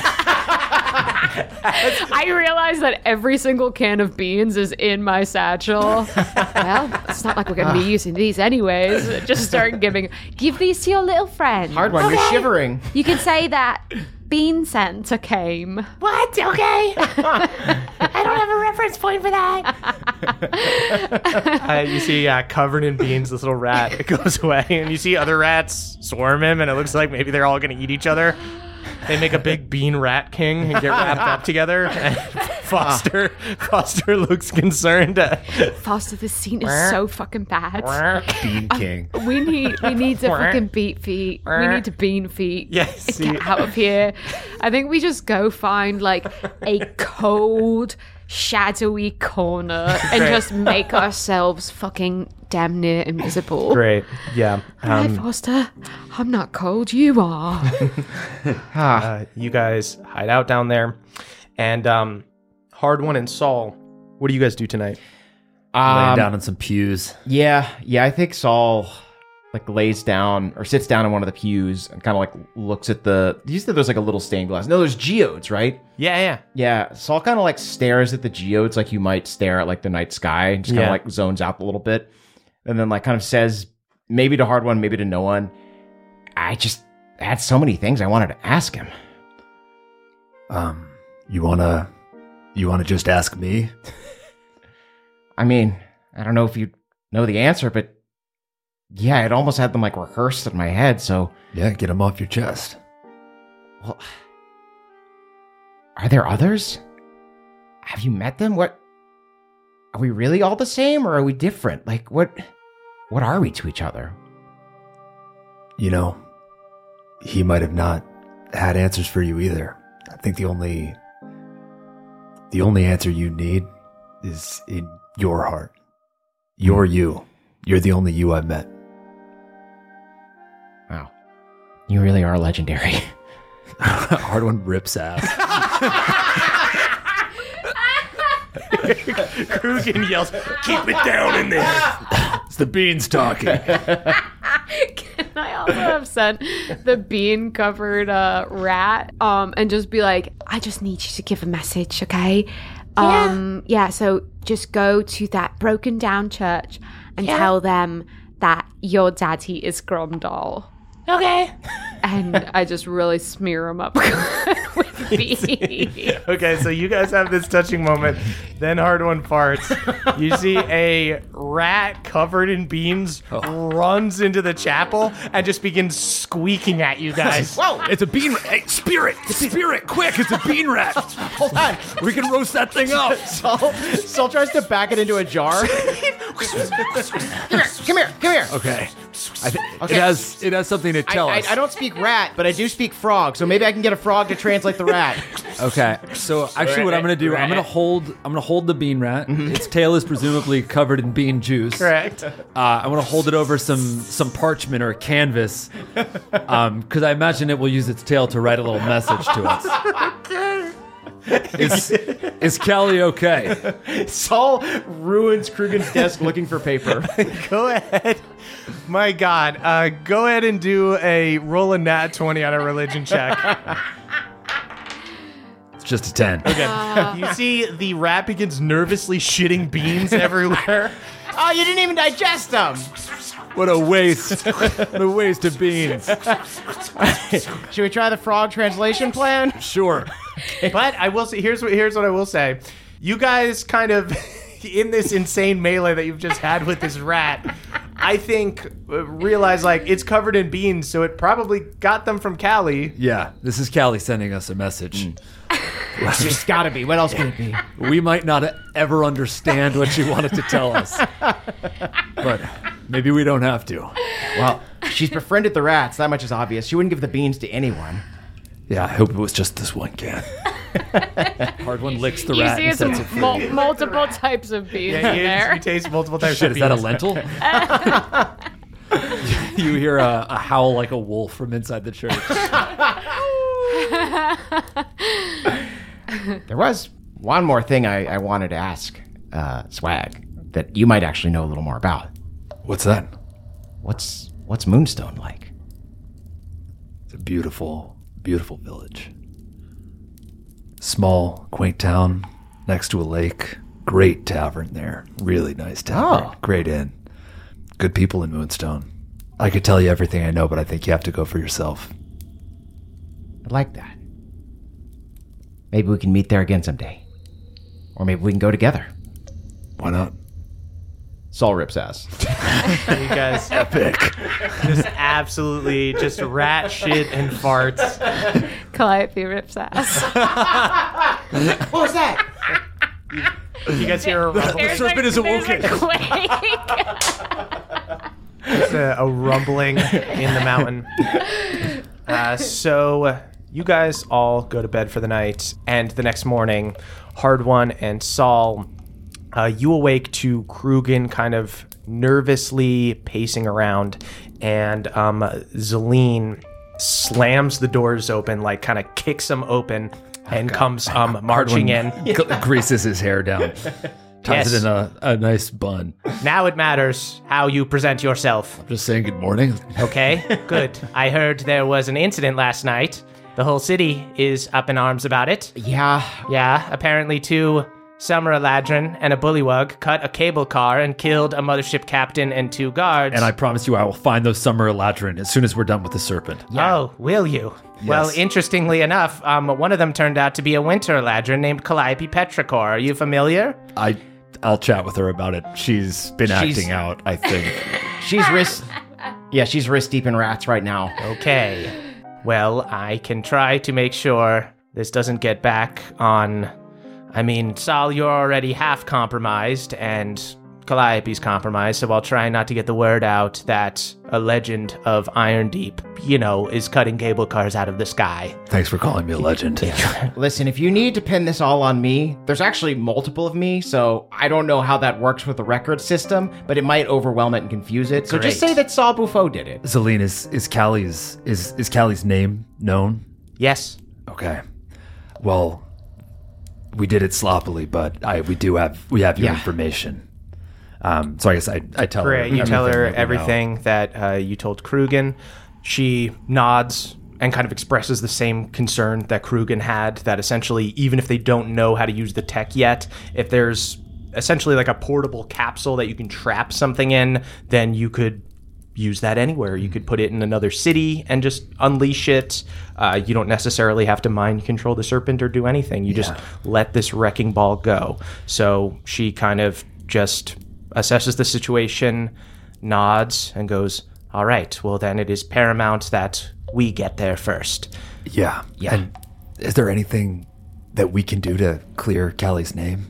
I realize that every single can of beans is in my satchel. Well, it's not like we're going to be using these anyways. Just start give these to your little friend. Hard one, you're shivering. You can say that Bean Santa came. What? Okay. I don't have a reference point for that. You see, covered in beans, this little rat, it goes away, and you see other rats swarm him, and it looks like maybe they're all going to eat each other. They make a big bean rat king and get wrapped up together. And Foster looks concerned. Foster, this scene is so fucking bad. Bean King. We need to fucking beat feet. We need to bean feet. Yes. Get out of here. I think we just go find like a cold, shadowy corner and just make ourselves fucking damn near invisible. Great. Yeah. Hi, Foster. I'm not cold. You are. You guys hide out down there. And Hard One and Saul, what do you guys do tonight? Laying down in some pews. Yeah, I think Saul like lays down or sits down in one of the pews and kind of like looks at you said there's like a little stained glass. No, there's geodes, right? Yeah. Yeah, Saul kind of like stares at the geodes like you might stare at like the night sky and just kind of like zones out a little bit. And then like kind of says maybe to Hard One, maybe to no one, I had so many things I wanted to ask him. You wanna just ask me? I mean, I don't know if you know the answer, but yeah, I'd almost had them like rehearsed in my head, so... Yeah, get them off your chest. Well, are there others? Have you met them? What... Are we really all the same, or are we different? Like, what are we to each other? You know, he might have not had answers for you either. I think the only answer you need is in your heart. You're you. You're the only you I've met. Wow. You really are legendary. Hard One rips ass. Krugen yells, Keep it down in there. It's the beans talking. Can I also have sent the bean covered rat and just be like, I just need you to give a message, okay? Yeah, so just go to that broken down church and tell them that your daddy is Gromdal. Okay. And I just really smear him up with beans. Okay, so you guys have this touching moment. Then Hard One farts. You see a rat covered in beans runs into the chapel and just begins squeaking at you guys. Whoa! It's a bean rat. Hey, spirit, quick! It's a bean rat. Hold on. We can roast that thing up. Saul tries to back it into a jar. Come here. Okay. Okay. It has something to tell us. I don't speak rat, but I do speak frog, so maybe I can get a frog to translate the rat. Okay, so actually, what I'm going to do, I'm going to hold the bean rat. Its tail is presumably covered in bean juice. Correct. I'm going to hold it over some parchment or a canvas, because I imagine it will use its tail to write a little message to us. Is Callie okay? Saul ruins Krugen's desk looking for paper. Go ahead. My God. Go ahead and do roll a nat 20 on a religion check. It's just a 10. Okay. You see the rat begins nervously shitting beans everywhere. Oh, you didn't even digest them. What a waste. What a waste of beans. Should we try the frog translation plan? Sure. But I will say, here's what I will say. You guys kind of, in this insane melee that you've just had with this rat, I think realize like it's covered in beans, so it probably got them from Callie. Yeah, this is Callie sending us a message. It's gotta be. What else could it be? We might not ever understand what she wanted to tell us. But maybe we don't have to. Well, she's befriended the rats. That much is obvious. She wouldn't give the beans to anyone. Yeah, I hope it was just this one can. Hard one licks the You rat see and sets it it's free. multiple types of beans in Yeah, there. you taste multiple types Shit, of is that a beans. lentil? You hear a howl like a wolf from inside the church. There was one more thing I wanted to ask, Swag, that you might actually know a little more about. What's that? What's Moonstone like? It's a beautiful, beautiful village. Small, quaint town next to a lake. Great tavern there. Really nice tavern. Oh. Great inn. Good people in Moonstone. I could tell you everything I know, but I think you have to go for yourself. I like that. Maybe we can meet there again someday. Or maybe we can go together. Why not? Saul rips ass. You guys Epic. just absolutely just rat shit and farts. Calliope rips ass. What was that? You guys hear a rumble? There's serpent is awoken. there's a quake. It's a rumbling in the mountain. So you guys all go to bed for the night, and the next morning, Hard One and Saul, you awake to Krugen kind of nervously pacing around, and Zelene slams the doors open, like kind of kicks them open, and comes marching in. Greases his hair down. Ties Yes. it in a nice bun. Now it matters how you present yourself. Just saying good morning. Okay, good. I heard there was an incident last night. The whole city is up in arms about it. Yeah. Yeah, apparently 2 Summer Eladrin and a bullywug cut a cable car and killed a mothership captain and 2 guards. And I promise you I will find those Summer Eladrin as soon as we're done with the serpent. Oh, will you? Well, Yes. interestingly enough, one of them turned out to be a winter Eladrin named Calliope Petrichor. Are you familiar? I'll chat with her about it. She's been acting out, I think. She's wrist deep in rats right now. Okay. Well, I can try to make sure this doesn't get back on... I mean, Saul, you're already half compromised, and Calliope's compromised, so I'll try not to get the word out that a legend of Iron Deep, is cutting cable cars out of the sky. Thanks for calling me a legend. Listen, if you need to pin this all on me, there's actually multiple of me, so I don't know how that works with the record system, but it might overwhelm it and confuse it. So just Great. say that Saul Buffo did it. Zelene, is Callie's name known? Yes. Okay. Well, we did it sloppily, but we have your Yeah. information. So I guess I tell her. Great. You tell her that we know. everything that you told Krugen. She nods and kind of expresses the same concern that Krugen had, that essentially, even if they don't know how to use the tech yet, if there's essentially like a portable capsule that you can trap something in, then you could use that anywhere. You could put it in another city and just unleash it. You don't necessarily have to mind control the serpent or do anything. You just let this wrecking ball go. So she kind of just assesses the situation, nods, and goes, all right, well then it is paramount that we get there first. Yeah. And is there anything that we can do to clear Callie's name?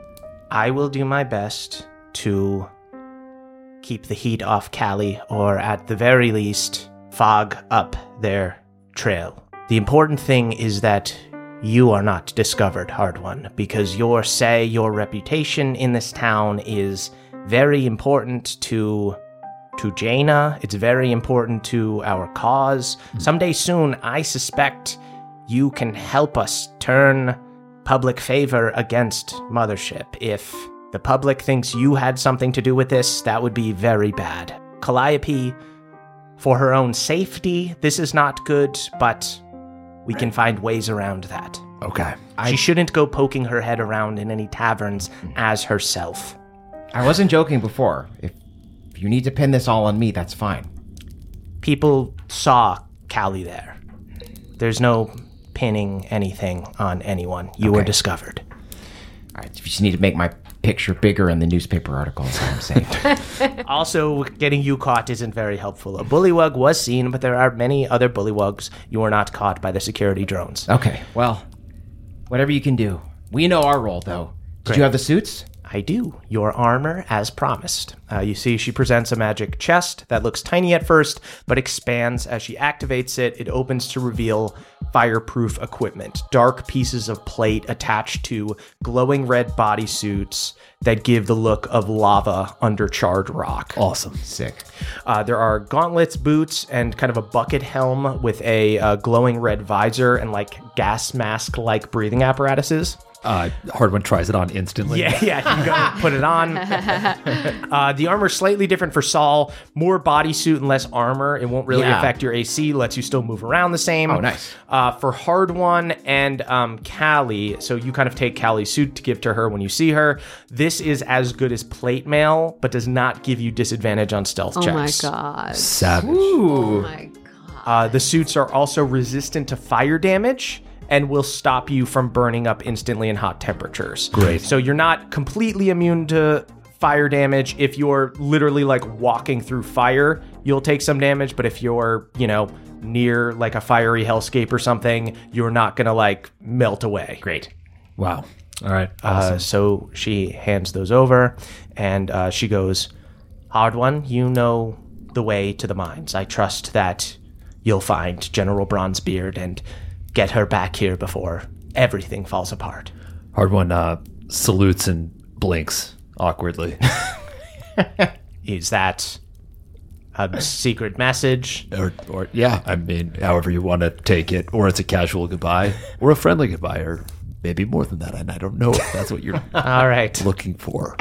I will do my best to keep the heat off Callie, or at the very least, fog up their trail. The important thing is that you are not discovered, Hard One, because your reputation in this town is very important to Jaina. It's very important to our cause. Someday soon, I suspect you can help us turn public favor against Mothership. If the public thinks you had something to do with this, that would be very bad. Calliope, for her own safety, this is not good, but we can find ways around that. Okay. She shouldn't go poking her head around in any taverns as herself. I wasn't joking before. If you need to pin this all on me, that's fine. People saw Callie there. There's no pinning anything on anyone. You were discovered. All right, you just need to make my picture bigger in the newspaper articles, I'm saying. Also, getting you caught isn't very helpful. A bullywug was seen, but there are many other bullywugs. You were not caught by the security drones. Okay, well, whatever you can do. We know our role, though. Did you have the suits? I do. Your armor, as promised. You see, she presents a magic chest that looks tiny at first, but expands as she activates it. It opens to reveal fireproof equipment, dark pieces of plate attached to glowing red bodysuits that give the look of lava under charred rock. Awesome. Sick. There are gauntlets, boots, and kind of a bucket helm with a glowing red visor and like gas mask-like breathing apparatuses. Hardwin tries it on instantly. Yeah, you go put it on. The armor is slightly different for Saul. More bodysuit and less armor. It won't really affect your AC. Lets you still move around the same. Oh, nice. For Hard One and Callie, so you kind of take Callie's suit to give to her when you see her. This is as good as plate mail, but does not give you disadvantage on stealth checks. Oh my god. Savage. Oh my god. The suits are also resistant to fire damage and will stop you from burning up instantly in hot temperatures. Great. So you're not completely immune to fire damage. If you're literally like walking through fire, you'll take some damage. But if you're, near like a fiery hellscape or something, you're not going to like melt away. Great. Wow. All right. Awesome. So she hands those over and she goes, Hard One, you know the way to the mines. I trust that you'll find General Bronzebeard and get her back here before everything falls apart. Hard One salutes and blinks awkwardly. Is that a secret message? Or yeah, I mean, however you want to take it. Or it's a casual goodbye. Or a friendly goodbye. Or maybe more than that. And I don't know if that's what you're All right. looking for.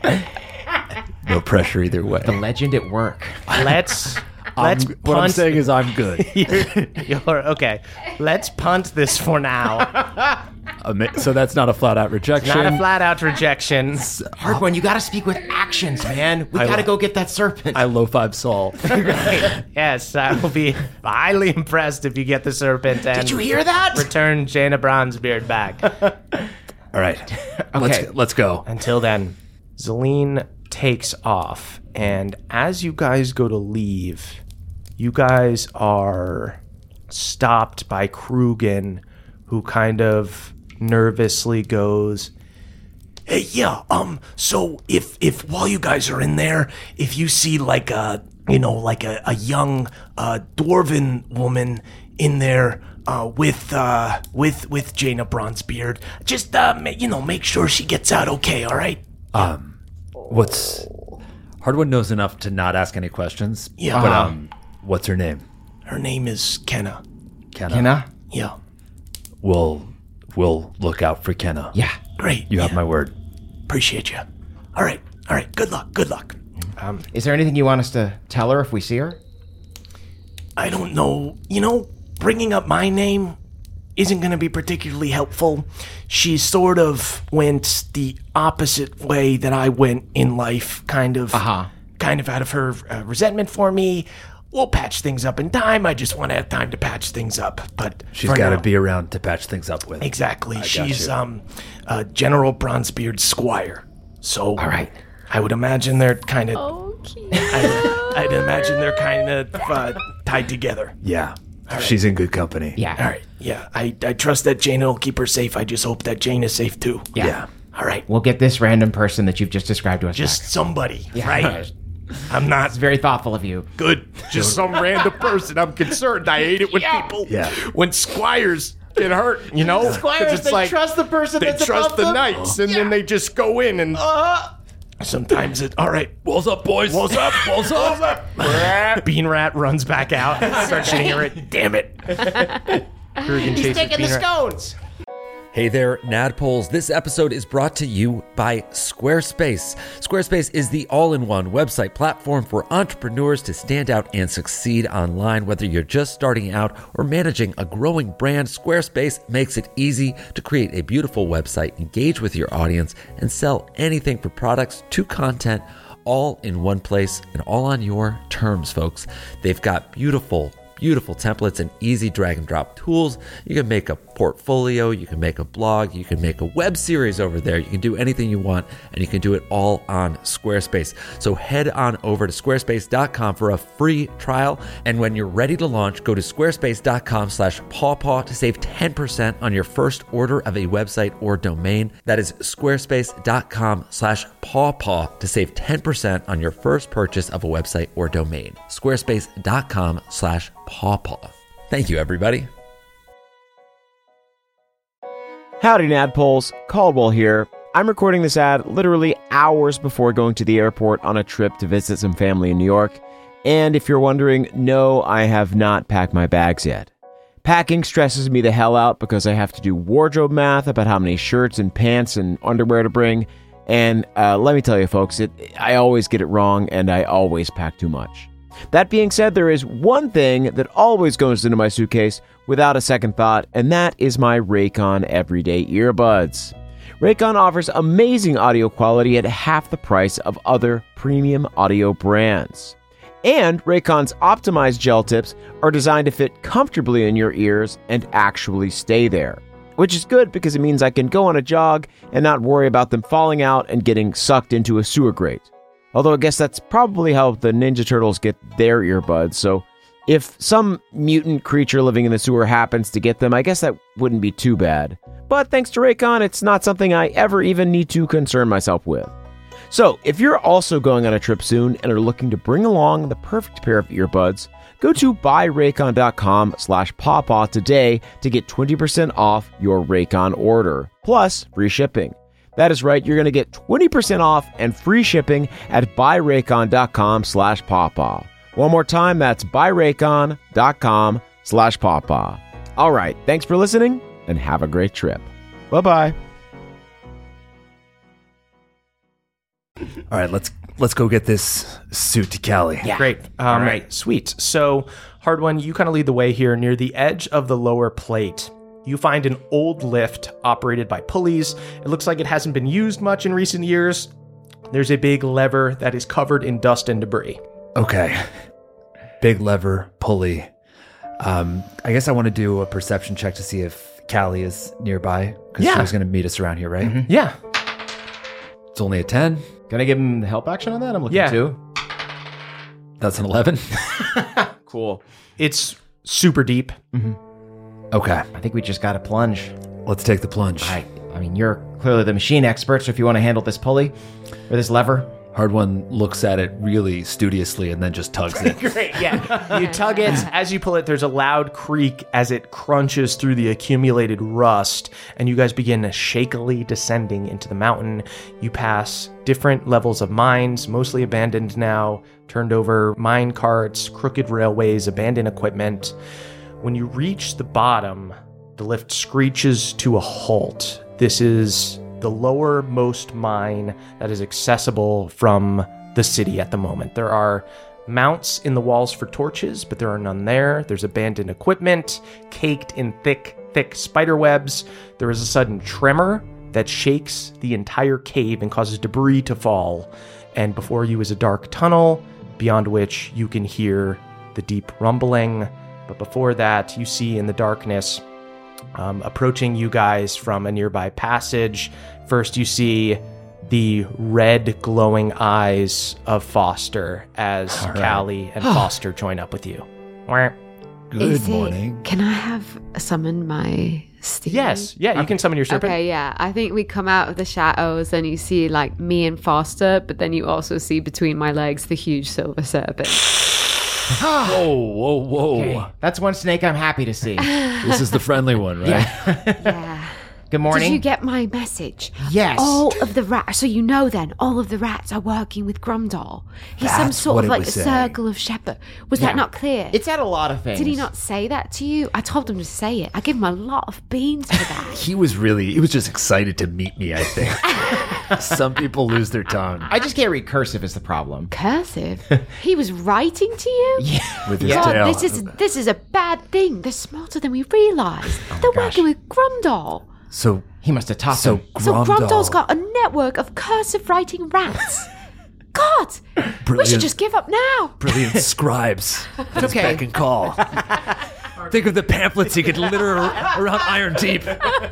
No pressure either way. The legend at work. Let's What I'm punt. saying is I'm good. You're okay. Let's punt this for now. So that's not a flat out rejection. Not a flat out rejection. Hard One, you gotta speak with actions, man. We gotta go get that serpent. I low five Saul. Yes, I will be highly impressed if you get the serpent and Did you hear that? return Jaina Bronzebeard back. All right. Okay. Let's go. Until then, Zelene takes off, and as you guys go to leave, you guys are stopped by Krugen, who kind of nervously goes, Hey, yeah, so if while you guys are in there, if you see like a young dwarven woman in there with Jaina Bronzebeard, just make sure she gets out okay, all right? Hardwood knows enough to not ask any questions. Yeah. But what's her name? Her name is Kenna. Kenna? Yeah. We'll look out for Kenna. Yeah. Great. You have my word. Appreciate you. All right. Good luck. Is there anything you want us to tell her if we see her? I don't know. Bringing up my name isn't going to be particularly helpful. She sort of went the opposite way that I went in life, kind of out of her resentment for me. We'll patch things up in time. I just want to have time to patch things up. But She's got to be around to patch things up with. Exactly. She's General Bronzebeard's squire. So, All right. I would imagine they're kind of. Oh, cute. I'd imagine they're kind of tied together. Yeah. She's in good company. Yeah. All right. Yeah. I trust that Jaina will keep her safe. I just hope that Jane is safe too. Yeah. All right. We'll get this random person that you've just described to us Just back. somebody, Yeah. right? I'm not It's very thoughtful of you. good. Just some random person. I'm concerned. I hate it when people, when squires get hurt, Squires, it's they trust the person they that's trust above the them. knights, and then they just go in and sometimes it. All right, Walls up, boys. walls up, walls up. Bean Rat runs back out, starts shooting her. Damn it! Krugen chases Taking the Bean Rat. stones. Hey there, Nadpoles. This episode is brought to you by Squarespace. Squarespace is the all-in-one website platform for entrepreneurs to stand out and succeed online. Whether you're just starting out or managing a growing brand, Squarespace makes it easy to create a beautiful website, engage with your audience, and sell anything from products to content, all in one place and all on your terms, folks. They've got beautiful templates and easy drag and drop tools. You can make a portfolio, you can make a blog, you can make a web series over there. You can do anything you want, and you can do it all on Squarespace. So head on over to squarespace.com for a free trial. And when you're ready to launch, go to squarespace.com/pawpaw to save 10% on your first order of a website or domain. That is squarespace.com/pawpaw to save 10% on your first purchase of a website or domain. Squarespace.com/pawpaw. Thank you, everybody. Howdy, Nadpoles. Caldwell here. I'm recording this ad literally hours before going to the airport on a trip to visit some family in New York. And if you're wondering, no, I have not packed my bags yet. Packing stresses me the hell out because I have to do wardrobe math about how many shirts and pants and underwear to bring. And let me tell you, folks, I always get it wrong and I always pack too much. That being said, there is one thing that always goes into my suitcase without a second thought, and that is my Raycon Everyday Earbuds. Raycon offers amazing audio quality at half the price of other premium audio brands. And Raycon's optimized gel tips are designed to fit comfortably in your ears and actually stay there, which is good because it means I can go on a jog and not worry about them falling out and getting sucked into a sewer grate. Although I guess that's probably how the Ninja Turtles get their earbuds, so if some mutant creature living in the sewer happens to get them, I guess that wouldn't be too bad. But thanks to Raycon, it's not something I ever even need to concern myself with. So if you're also going on a trip soon and are looking to bring along the perfect pair of earbuds, go to buyraycon.com/pawpaw today to get 20% off your Raycon order, plus free shipping. That is right, you're going to get 20% off and free shipping at buyraycon.com/pawpaw. One more time, that's buyraycon.com/pawpaw. All right, thanks for listening and have a great trip. Bye-bye. All right, let's go get this suit to Callie. Yeah. Great. All right. Sweet. So, Hard One, you kind of lead the way here near the edge of the lower plate. You find an old lift operated by pulleys. It looks like it hasn't been used much in recent years. There's a big lever that is covered in dust and debris. Okay. Big lever, pulley. I guess I want to do a perception check to see if Callie is nearby, because she was going to meet us around here, right? Mm-hmm. Yeah. It's only a 10. Can I give him the help action on that? I'm looking too. That's an 11. Cool. It's super deep. Mm-hmm. Okay. I think we just got to plunge. Let's take the plunge. I mean, you're clearly the machine expert, so if you want to handle this pulley or this lever. Hard One looks at it really studiously and then just tugs it. Great, yeah. You tug it. As you pull it, there's a loud creak as it crunches through the accumulated rust, and you guys begin shakily descending into the mountain. You pass different levels of mines, mostly abandoned now, turned over mine carts, crooked railways, abandoned equipment. When you reach the bottom, the lift screeches to a halt. This is the lowermost mine that is accessible from the city at the moment. There are mounts in the walls for torches, but there are none there. There's abandoned equipment, caked in thick spider webs. There is a sudden tremor that shakes the entire cave and causes debris to fall. And before you is a dark tunnel, beyond which you can hear the deep rumbling. But before that, you see in the darkness, approaching you guys from a nearby passage. First, you see the red glowing eyes of Foster as Callie and Foster join up with you. Good morning. Can I have summoned my steed? Yes. Yeah, you can summon your serpent. Okay, yeah. I think we come out of the shadows and you see like me and Foster, but then you also see between my legs the huge silver serpent. Whoa. Okay. That's one snake I'm happy to see. This is the friendly one, right? Yeah. Good morning. Did you get my message? Yes. All of the rats, so you know then, all of the rats are working with Grumdal. He's some That's sort what of it like was a saying. circle of shepherd. Was that not clear? It's had a lot of things. Did he not say that to you? I told him to say it. I gave him a lot of beans for that. He was just excited to meet me, I think. Some people lose their tongue. I just can't read cursive is the problem. Cursive? He was writing to you? Yeah. With his God, tail. this is a bad thing. They're smarter than we realised. They're working with Grumdal. So he must have taught so them. So Grumdal's got a network of cursive writing rats. God, we Brilliant. should just give up now. Brilliant scribes. It's okay. Beck and call. Think of the pamphlets he could litter around Iron Deep.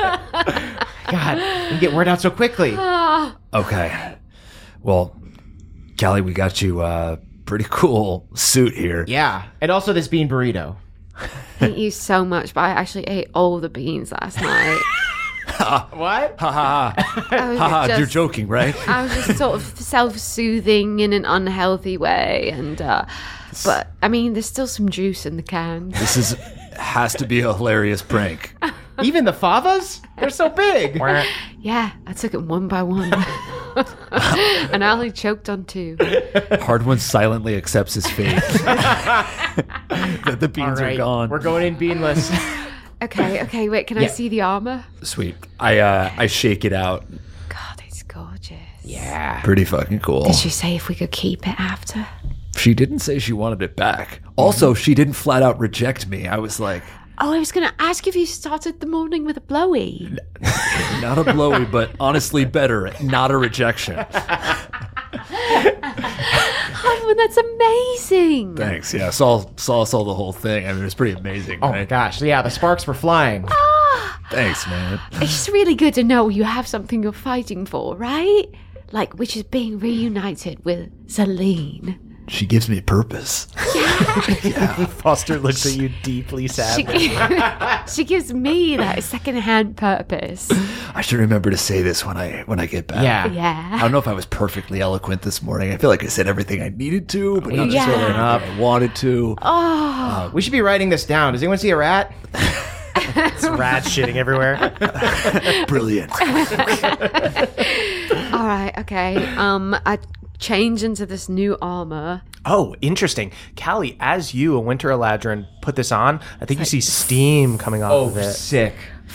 God, you get word out so quickly. Okay. Well, Callie, we got you a pretty cool suit here. Yeah, and also this bean burrito. Thank you so much, but I actually ate all the beans last night. What? Ha ha ha. I was Ha ha, just- you're joking, right? I was just sort of self-soothing in an unhealthy way, and but I mean, there's still some juice in the can. This has to be a hilarious prank. Even the favas? They're so big. Yeah, I took it one by one, and I only choked on 2. Hard One silently accepts his fate. That the beans All are right, gone. we're going in beanless. Okay, wait, can I see the armor? Sweet. I shake it out. God, it's gorgeous. Yeah. Pretty fucking cool. Did she say if we could keep it after? She didn't say she wanted it back. Also, she didn't flat out reject me. I was like, Oh, I was going to ask if you started the morning with a blowy. not a blowy, but honestly better. Not a rejection. Oh, that's amazing. Thanks. Yeah, saw the whole thing. I mean, it was pretty amazing. Oh right? my gosh. Yeah, the sparks were flying. Thanks, man. It's just really good to know you have something you're fighting for, right? Like, which is being reunited with Celine. She gives me purpose. Foster looks at you deeply sad. She gives me that secondhand purpose. I should remember to say this when I get back. Yeah. I Yeah. don't know if I was perfectly eloquent this morning. I feel like I said everything I needed to, but not Yeah. necessarily enough. I wanted to. We should be writing this down. Does anyone see a rat? It's rats shitting everywhere. Brilliant. All right, okay. I change into this new armor. Oh, interesting. Callie, as you, a Winter Eladrin, put this on, I think you see steam coming off of it. Sick.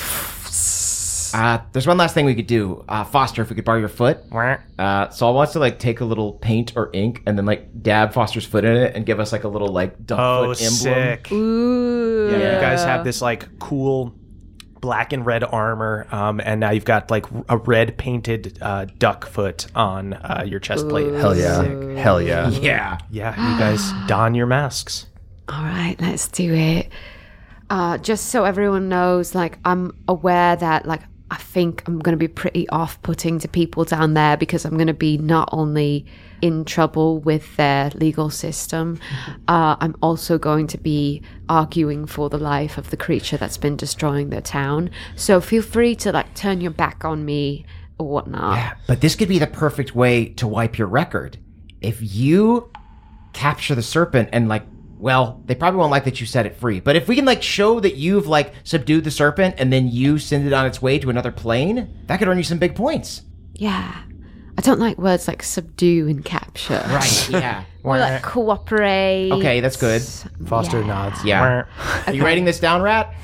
There's one last thing we could do. Foster, if we could borrow your foot. Saul wants to like take a little paint or ink and then like dab Foster's foot in it and give us like a little like duck Oh, foot emblem. sick. Ooh. Yeah, you guys have this like cool black and red armor, and now you've got like a red painted duck foot on your chest plate. Hell yeah. Hell yeah. Yeah. Yeah, you guys don your masks. All right, let's do it. Just so everyone knows, like, I'm aware that, like, I think I'm going to be pretty off-putting to people down there because I'm going to be not only in trouble with their legal system, I'm also going to be arguing for the life of the creature that's been destroying their town. So feel free to, like, turn your back on me or whatnot. Yeah, but this could be the perfect way to wipe your record. If you capture the serpent and like, well, they probably won't like that you set it free. But if we can like show that you've like subdued the serpent and then you send it on its way to another plane, that could earn you some big points. Yeah. I don't like words like subdue and capture. Right, yeah. Or like cooperate. Okay, that's good. Foster Yeah. nods. Yeah. Are you writing this down, Rat?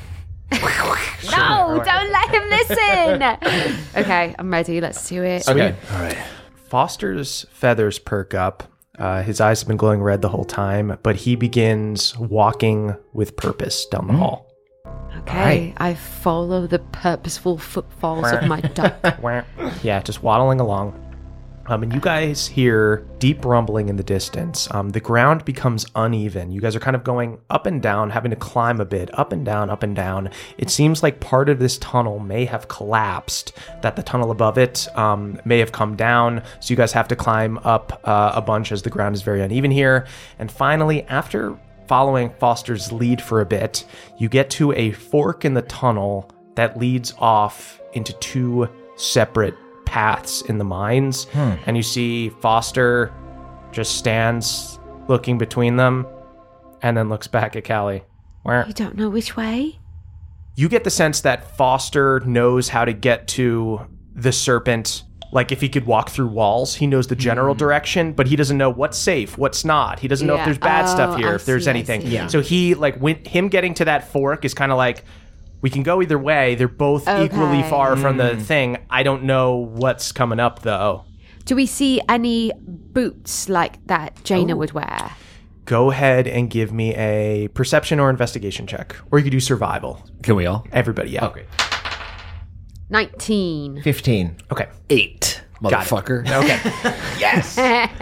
No, don't let him listen. Okay, I'm ready. Let's do it. Okay. All right. Foster's feathers perk up. His eyes have been glowing red the whole time, but he begins walking with purpose down the hall. Okay, I follow the purposeful footfalls of my duck. Yeah, just waddling along. And you guys hear deep rumbling in the distance. The ground becomes uneven. You guys are kind of going up and down, having to climb a bit, up and down, up and down. It seems like part of this tunnel may have collapsed, that the tunnel above it may have come down. So you guys have to climb up a bunch as the ground is very uneven here. And finally, after following Foster's lead for a bit, you get to a fork in the tunnel that leads off into 2 separate paths in the mines, and you see Foster just stands looking between them and then looks back at Callie. You don't know which way? You get the sense that Foster knows how to get to the serpent. Like if he could walk through walls, he knows the general direction, but he doesn't know what's safe, what's not. He doesn't know if Yeah. there's bad stuff Oh, here, I if there's see, I anything. see. Yeah. So he him getting to that fork is kind of like, we can go either way. They're both equally Okay. far from the thing. I don't know what's coming up though. Do we see any boots like that Jaina would wear? Go ahead and give me a perception or investigation check. Or you could do survival. Can we all? Everybody, yeah. Okay. 19. 15. Okay. 8. motherfucker. Okay. Yes.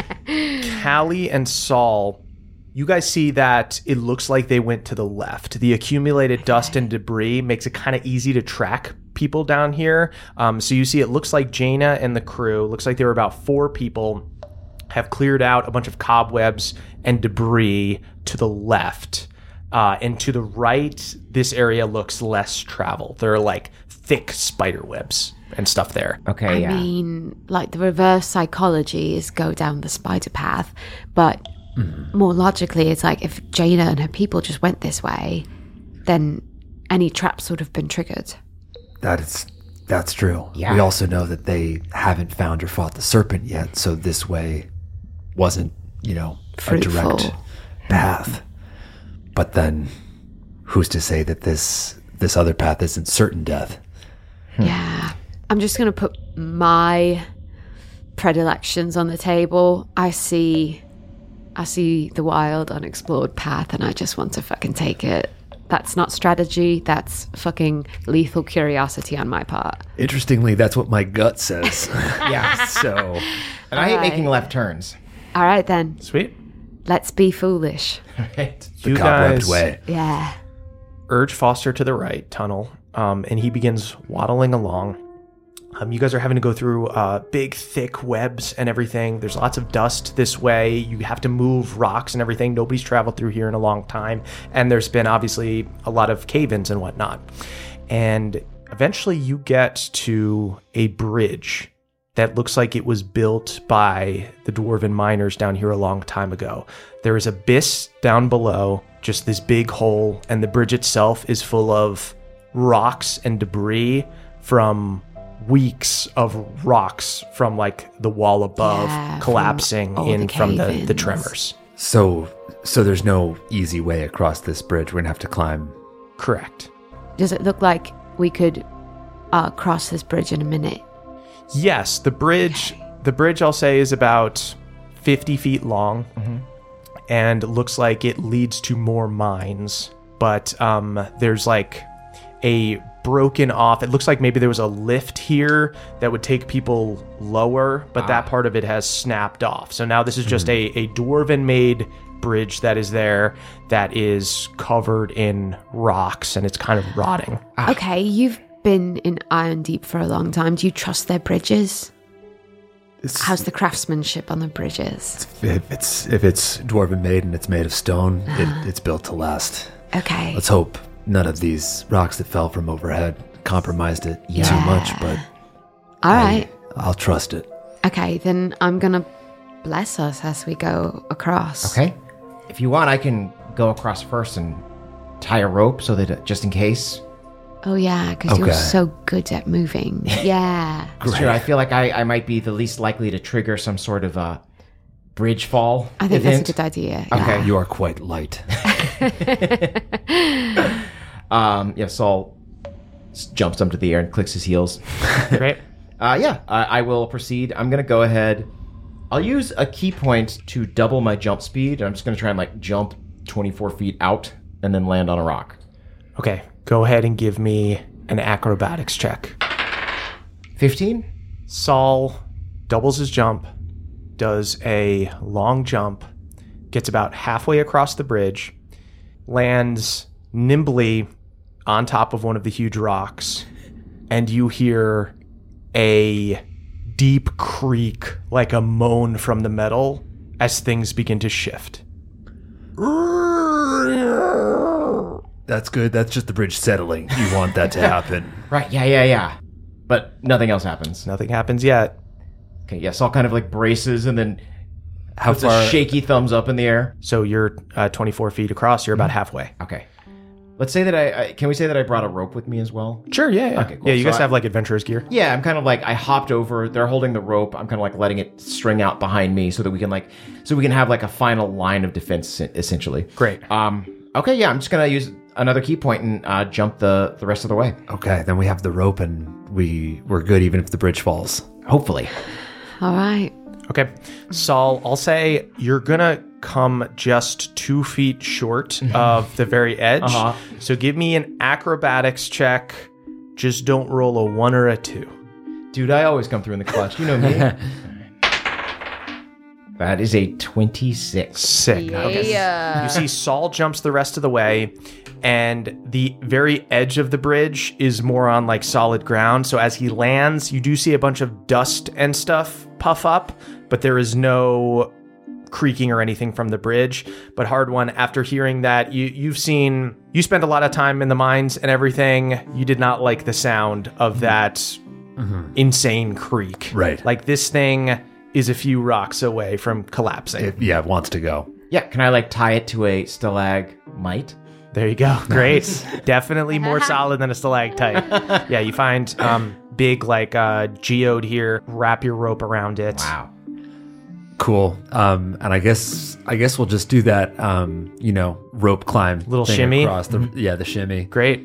Callie and Saul, you guys see that it looks like they went to the left. The accumulated dust and debris makes it kind of easy to track people down here. So you see it looks like Jaina and the crew, looks like there were about 4 people, have cleared out a bunch of cobwebs and debris to the left. And to the right, this area looks less traveled. There are like thick spider webs and stuff there. Okay, I mean, like the reverse psychology is go down the spider path, but more logically, it's like if Jaina and her people just went this way, then any traps would have been triggered. That's true. Yeah. We also know that they haven't found or fought the serpent yet, so this way wasn't, Fruitful. a direct path. But then, who's to say that this other path isn't certain death? Yeah. I'm just going to put my predilections on the table. I see the wild, unexplored path, and I just want to fucking take it. That's not strategy. That's fucking lethal curiosity on my part. Interestingly, that's what my gut says. Yeah. So, And I hate Alright. making left turns. All right, then. Sweet. Let's be foolish. Right. the You cobwebbed guys way. Yeah. urge Foster to the right tunnel, and he begins waddling along. You guys are having to go through big, thick webs and everything. There's lots of dust this way. You have to move rocks and everything. Nobody's traveled through here in a long time. And there's been, obviously, a lot of cave-ins and whatnot. And eventually you get to a bridge that looks like it was built by the Dwarven miners down here a long time ago. There is abyss down below, just this big hole, and the bridge itself is full of rocks and debris from weeks of rocks from like the wall above Yeah, collapsing from all in the from the cave-ins. tremors. So there's no easy way across this bridge. We're gonna have to climb. Correct. Does it look like we could cross this bridge in a minute? Yes, the bridge I'll say is about 50 feet long and looks like it leads to more mines, but there's like a broken off, it looks like maybe there was a lift here that would take people lower, but that part of it has snapped off. So now this is just a Dwarven made bridge that is there that is covered in rocks and it's kind of rotting. Okay, you've been in Iron Deep for a long time. Do you trust their bridges? How's the craftsmanship on the bridges? If it's dwarven made and it's made of stone, it's built to last. Okay. Let's hope none of these rocks that fell from overhead compromised it too much, but All right. I'll trust it. Okay, then I'm gonna bless us as we go across. Okay. If you want, I can go across first and tie a rope so that just in case. Oh yeah, because you're Okay. so good at moving. Yeah. Sure, I feel like I might be the least likely to trigger some sort of a bridge fall I think event. that's a good idea. Okay. You are quite light. Saul jumps up to the air and clicks his heels. Great. I will proceed. I'm going to go ahead. I'll use a key point to double my jump speed. I'm just going to try and like jump 24 feet out and then land on a rock. Okay, go ahead and give me an acrobatics check. 15? Saul doubles his jump, does a long jump, gets about halfway across the bridge, lands nimbly on top of one of the huge rocks, and you hear a deep creak, like a moan from the metal, as things begin to shift. That's good. That's just the bridge settling. You want that to happen. Right, yeah. But nothing else happens. Nothing happens yet. Okay, yeah, Saul kind of like braces and then How puts far? a shaky thumbs up in the air. So you're 24 feet across, you're about halfway. Okay. Let's say that can we say that I brought a rope with me as well? Sure, yeah. Okay, cool. Yeah, you So guys have like adventurer's gear. Yeah, I'm kind of like, I hopped over, they're holding the rope, I'm kind of like letting it string out behind me so that we can have like a final line of defense, essentially. Great. Okay, yeah, I'm just gonna use another key point and jump the rest of the way. Okay, then we have the rope and we're good even if the bridge falls. Hopefully. All right. Okay. Saul, I'll say you're going to come just 2 feet short of the very edge. Uh-huh. So give me an acrobatics check. Just don't roll a 1 or a 2. Dude, I always come through in the clutch. You know me. That is a 26. Sick. Okay. You see Saul jumps the rest of the way, and the very edge of the bridge is more on like solid ground. So as he lands, you do see a bunch of dust and stuff puff up, but there is no creaking or anything from the bridge. But Hard One, after hearing that, you spent a lot of time in the mines and everything. You did not like the sound of that insane creak. Right. Like this thing is a few rocks away from collapsing. It wants to go. Yeah, can I like tie it to a stalagmite? There you go. Great. Definitely more solid than a stalactite. Yeah, you find big like geode here. Wrap your rope around it. Wow. Cool. And I guess we'll just do that rope climb. Little thing shimmy? across the shimmy. Great.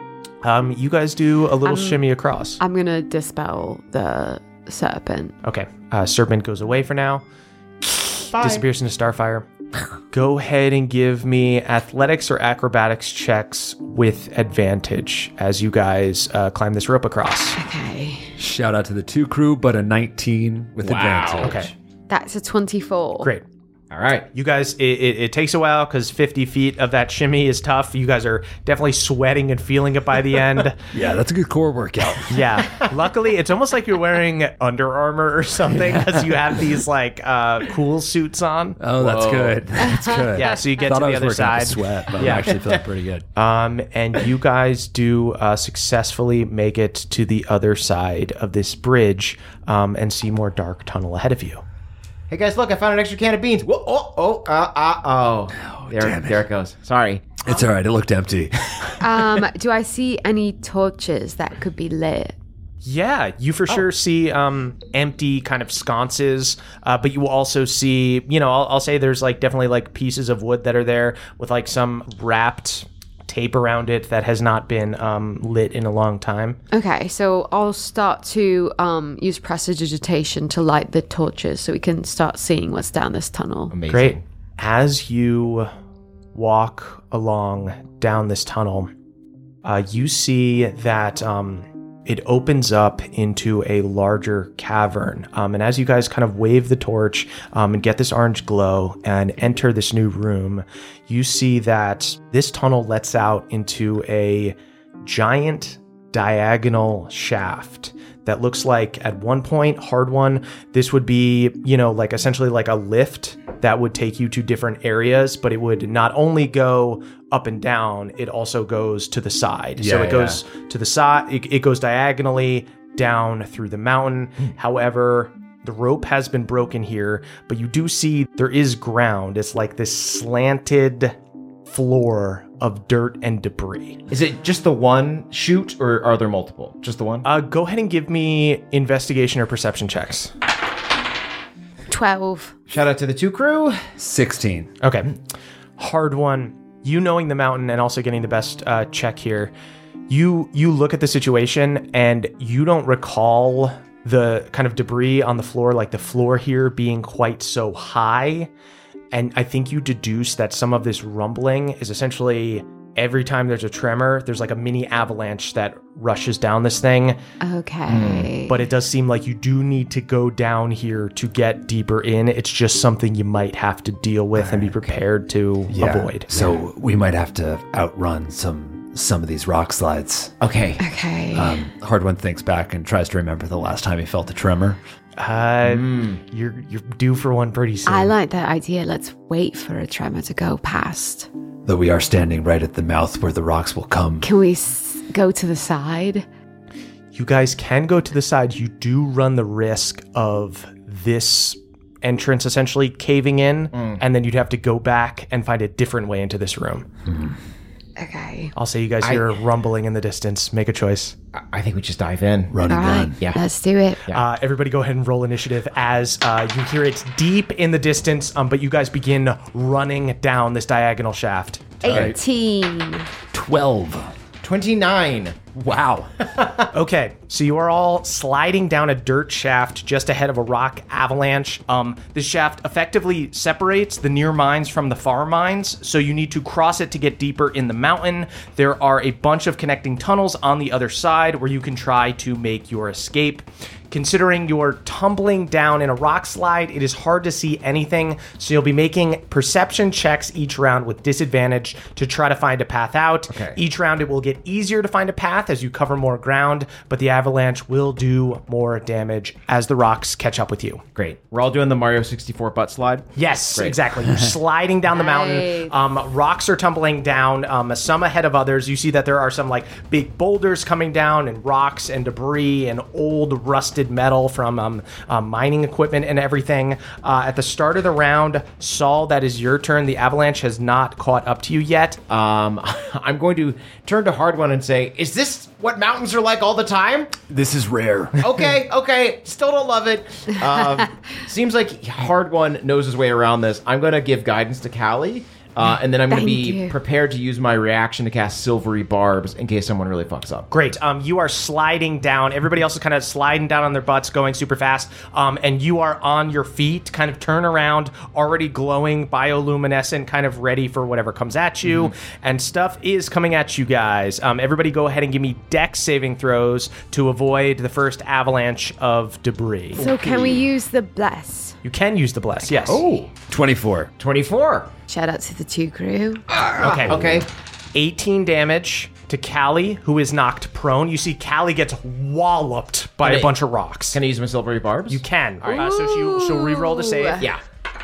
You guys do a little shimmy across. I'm going to dispel the serpent. Okay. Serpent goes away for now. Disappears into Starfire. Go ahead and give me athletics or acrobatics checks with advantage as you guys climb this rope across. Okay. Shout out to the 2 crew, but a 19 with advantage. Okay. That's a 24. Great. All right. You guys, it takes a while because 50 feet of that shimmy is tough. You guys are definitely sweating and feeling it by the end. Yeah, that's a good core workout. Yeah. Luckily, it's almost like you're wearing Under Armour or something because you have these like cool suits on. Oh, that's good. That's good. Yeah, so you get to I the was other working up a side. sweat, but Yeah. I'm actually feeling pretty good. And you guys do successfully make it to the other side of this bridge and see more dark tunnel ahead of you. Hey guys, look! I found an extra can of beans. Whoa! There it goes. Sorry. It's all right. It looked empty. Do I see any torches that could be lit? Yeah, you for sure see empty kind of sconces, but you will also see, I'll say there's like definitely like pieces of wood that are there with like some wrapped tape around it that has not been lit in a long time. Okay, so I'll start to use prestidigitation to light the torches so we can start seeing what's down this tunnel. Amazing. Great. As you walk along down this tunnel, you see that it opens up into a larger cavern. And as you guys kind of wave the torch and get this orange glow and enter this new room, you see that this tunnel lets out into a giant diagonal shaft that looks like at one point, Hard One, this would be, like essentially like a lift that would take you to different areas, but it would not only go up and down, it also goes to the side. So it goes to the side, it goes diagonally down through the mountain. However, the rope has been broken here, but you do see there is ground. It's like this slanted floor of dirt and debris. Is it just the one chute, or are there multiple? Just the one? Go ahead and give me investigation or perception checks. 12. Shout out to the 2 crew. 16. Okay. Hard One. You knowing the mountain and also getting the best check here, you look at the situation and you don't recall the kind of debris on the floor, like the floor here being quite so high. And I think you deduce that some of this rumbling is essentially every time there's a tremor, there's like a mini avalanche that rushes down this thing. Okay. But it does seem like you do need to go down here to get deeper in. It's just something you might have to deal with and be prepared to avoid. So we might have to outrun some of these rock slides. Okay. Okay. Hard One thinks back and tries to remember the last time he felt a tremor. You're due for one pretty soon. I like that idea. Let's wait for a tremor to go past. Though we are standing right at the mouth where the rocks will come. Can we go to the side? You guys can go to the side. You do run the risk of this entrance essentially caving in, and then you'd have to go back and find a different way into this room. Okay. I'll say you guys hear rumbling in the distance. Make a choice. I think we just dive in. Run and All right. gun. Yeah. Let's do it. Everybody go ahead and roll initiative as you hear it's deep in the distance, but you guys begin running down this diagonal shaft. 18. 12. 29. Wow. Okay, so you are all sliding down a dirt shaft just ahead of a rock avalanche. This shaft effectively separates the near mines from the far mines, so you need to cross it to get deeper in the mountain. There are a bunch of connecting tunnels on the other side where you can try to make your escape. Considering you're tumbling down in a rock slide, it is hard to see anything, so you'll be making perception checks each round with disadvantage to try to find a path out. Okay. Each round it will get easier to find a path as you cover more ground, but the avalanche will do more damage as the rocks catch up with you. Great. We're all doing the Mario 64 butt slide? Yes, Great. exactly. You're sliding down the mountain. Rocks are tumbling down, some ahead of others. You see that there are some like big boulders coming down and rocks and debris and old rusted metal from mining equipment and everything. At the start of the round, Saul, that is your turn. The avalanche has not caught up to you yet. I'm going to turn to Hard One and say, is this what mountains are like all the time? This is rare. Okay. Still don't love it. Seems like Hard One knows his way around this. I'm going to give guidance to Callie. And then I'm going to be prepared to use my reaction to cast Silvery Barbs in case someone really fucks up. Great. You are sliding down. Everybody else is kind of sliding down on their butts, going super fast. And you are on your feet, kind of turn around, already glowing, bioluminescent, kind of ready for whatever comes at you. Mm-hmm. And stuff is coming at you guys. Everybody go ahead and give me dex saving throws to avoid the first avalanche of debris. So can we use the bless? You can use the bless, yes. Oh, 24. 24. Shout out to the 2 crew. Okay. 18 damage to Callie, who is knocked prone. You see Callie gets walloped by a bunch of rocks. Can I use my Silvery Barbs? You can. So she'll re-roll to save. Yeah.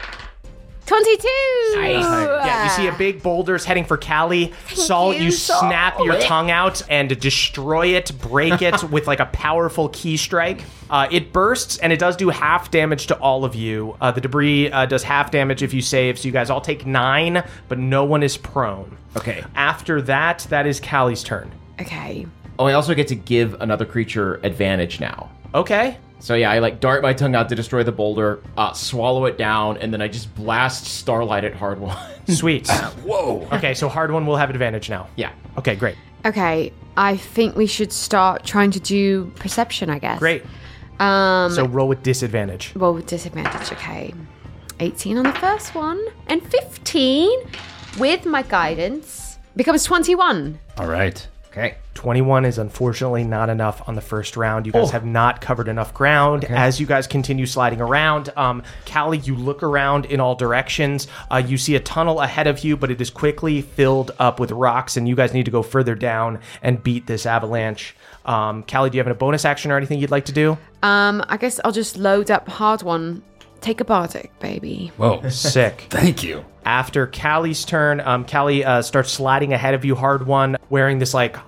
22! Nice. Yeah, you see a big boulder's heading for Callie. Saul, you snap your tongue out and destroy it, break it with like a powerful key strike. It bursts and it does do half damage to all of you. The debris does half damage if you save, so you guys all take 9, but no one is prone. Okay. After that is Callie's turn. Okay. Oh, I also get to give another creature advantage now. Okay. So yeah, I like dart my tongue out to destroy the boulder, swallow it down, and then I just blast Starlight at Hard One. Sweet. Whoa. Okay, so Hard One will have advantage now. Yeah. Okay, great. Okay, I think we should start trying to do perception, I guess. Great. So roll with disadvantage. Well, with disadvantage, okay. 18 on the first one, and 15 with my guidance becomes 21. All right. Okay. 21 is unfortunately not enough on the first round. You guys have not covered enough ground. Okay. As you guys continue sliding around, Callie, you look around in all directions. You see a tunnel ahead of you, but it is quickly filled up with rocks, and you guys need to go further down and beat this avalanche. Callie, do you have a bonus action or anything you'd like to do? I guess I'll just load up Hard One. Take a bardic, baby. Whoa. Sick. Thank you. After Callie's turn, Callie starts sliding ahead of you, Hard One, wearing this like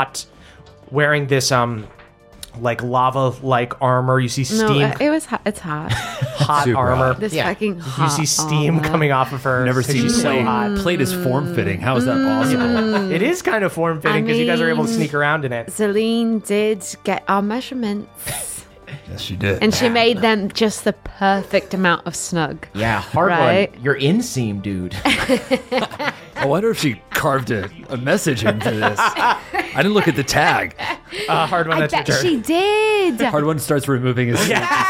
lava-like armor. You see steam. No, it's hot. Hot Super armor. hot. This fucking hot. You see steam armor. coming off of her. Never seen She's so plate. hot. Plate is form-fitting. How is that possible? It is kind of form-fitting because you guys are able to sneak around in it. Celine did get our measurements. Yes, she did. And she made them just the perfect amount of snug. Yeah, Hard Right. One. You're inseam, dude. I wonder if she carved a message into this. I didn't look at the tag. Hard One, I that's your bet turn. she did. Hard One starts removing his.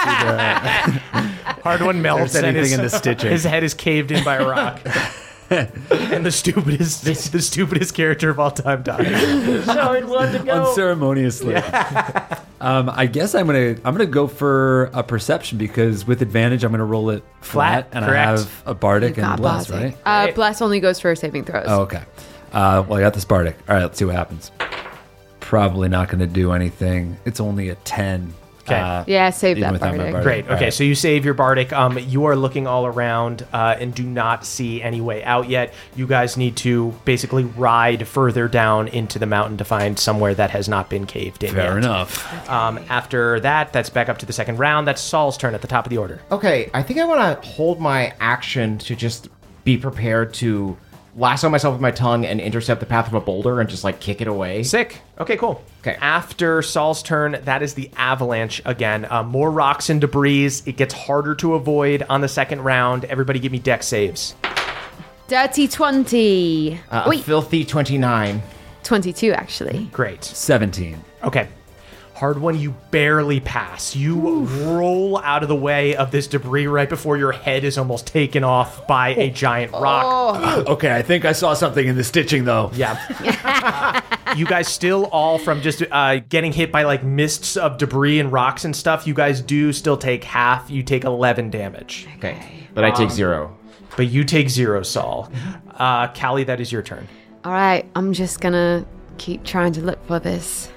Hard One melts There's and anything in the stitching. his head is caved in by a rock. And the stupidest character of all time dies. Unceremoniously. I guess I'm gonna go for a perception because with advantage I'm gonna roll it flat and correct. I have a bardic and Got bless, bardic. right? Bless only goes for saving throws. Oh, okay. Well, I got this bardic. All right, let's see what happens. Probably not gonna do anything. It's only a 10. Okay. Yeah, save even that without my bardic. bardic. Great. All Okay, right. so you save your bardic. You are looking all around and do not see any way out yet. You guys need to basically ride further down into the mountain to find somewhere that has not been caved in Fair yet. enough. After that, that's back up to the second round. That's Saul's turn at the top of the order. Okay, I think I want to hold my action to just be prepared to lasso myself with my tongue and intercept the path of a boulder and just like kick it away. Sick. Okay, cool. Okay. After Saul's turn, that is the avalanche again. More rocks and debris. It gets harder to avoid on the second round. Everybody give me dex saves. Dirty 20. A Wait, filthy 29. 22 actually. Great. 17. Okay. Hard One, you barely pass. You roll out of the way of this debris right before your head is almost taken off by a giant rock. Okay, I think I saw something in the stitching though. Yeah. You guys still all from just getting hit by like mists of debris and rocks and stuff. You guys do still take half. You take 11 damage. Okay. But I take 0. But you take 0, Saul. Callie, that is your turn. All right, I'm just gonna keep trying to look for this.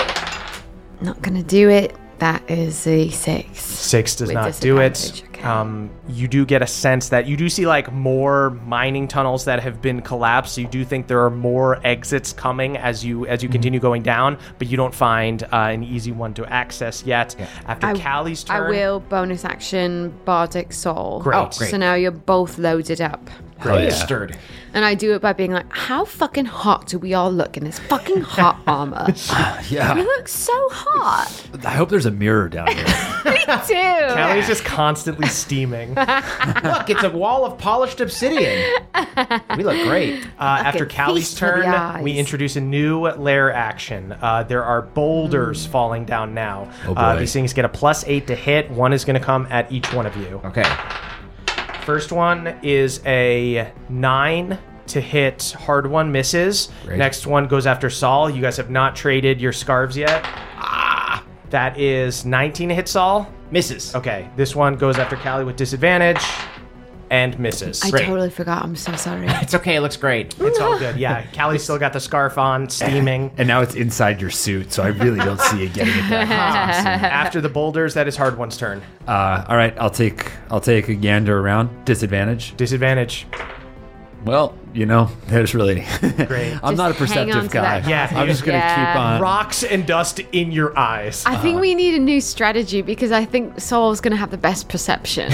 Not gonna do it. That is a 6. 6 does With not do it. disadvantage, okay. You do get a sense that you do see like more mining tunnels that have been collapsed. So you do think there are more exits coming as you continue going down, but you don't find an easy one to access yet. Yeah. After Callie's turn, I will bonus action Bardic Soul. Great. So now you're both loaded up. Registered. And I do it by being like, how fucking hot do we all look in this fucking hot armor? Yeah. We look so hot. I hope there's a mirror down here. Me too. Callie's just constantly steaming. Look, it's a wall of polished obsidian. We look great. After Okay, Callie's feast for the turn, eyes. we introduce a new lair action. There are boulders falling down now. Oh, boy. These things get a +8 to hit. One is going to come at each one of you. Okay. First one is a 9 to hit. Hard one misses. Great. Next one goes after Saul. You guys have not traded your scarves yet. That is 19 to hit Saul. Misses. Okay, this one goes after Callie with disadvantage and misses. I totally forgot. I'm so sorry. It's okay. It looks great. It's all good. Yeah, Callie's still got the scarf on, steaming. And now it's inside your suit, so I really don't see you getting it that hot. After the boulders, that is Hard One's turn. All right, I'll take a gander around. Disadvantage. Disadvantage. Well, there's really Great. I'm not a Just hang on perceptive to guy. that. Yeah, I'm just gonna Yeah. keep on. Rocks and dust in your eyes. I think we need a new strategy because I think Saul's going to have the best perception.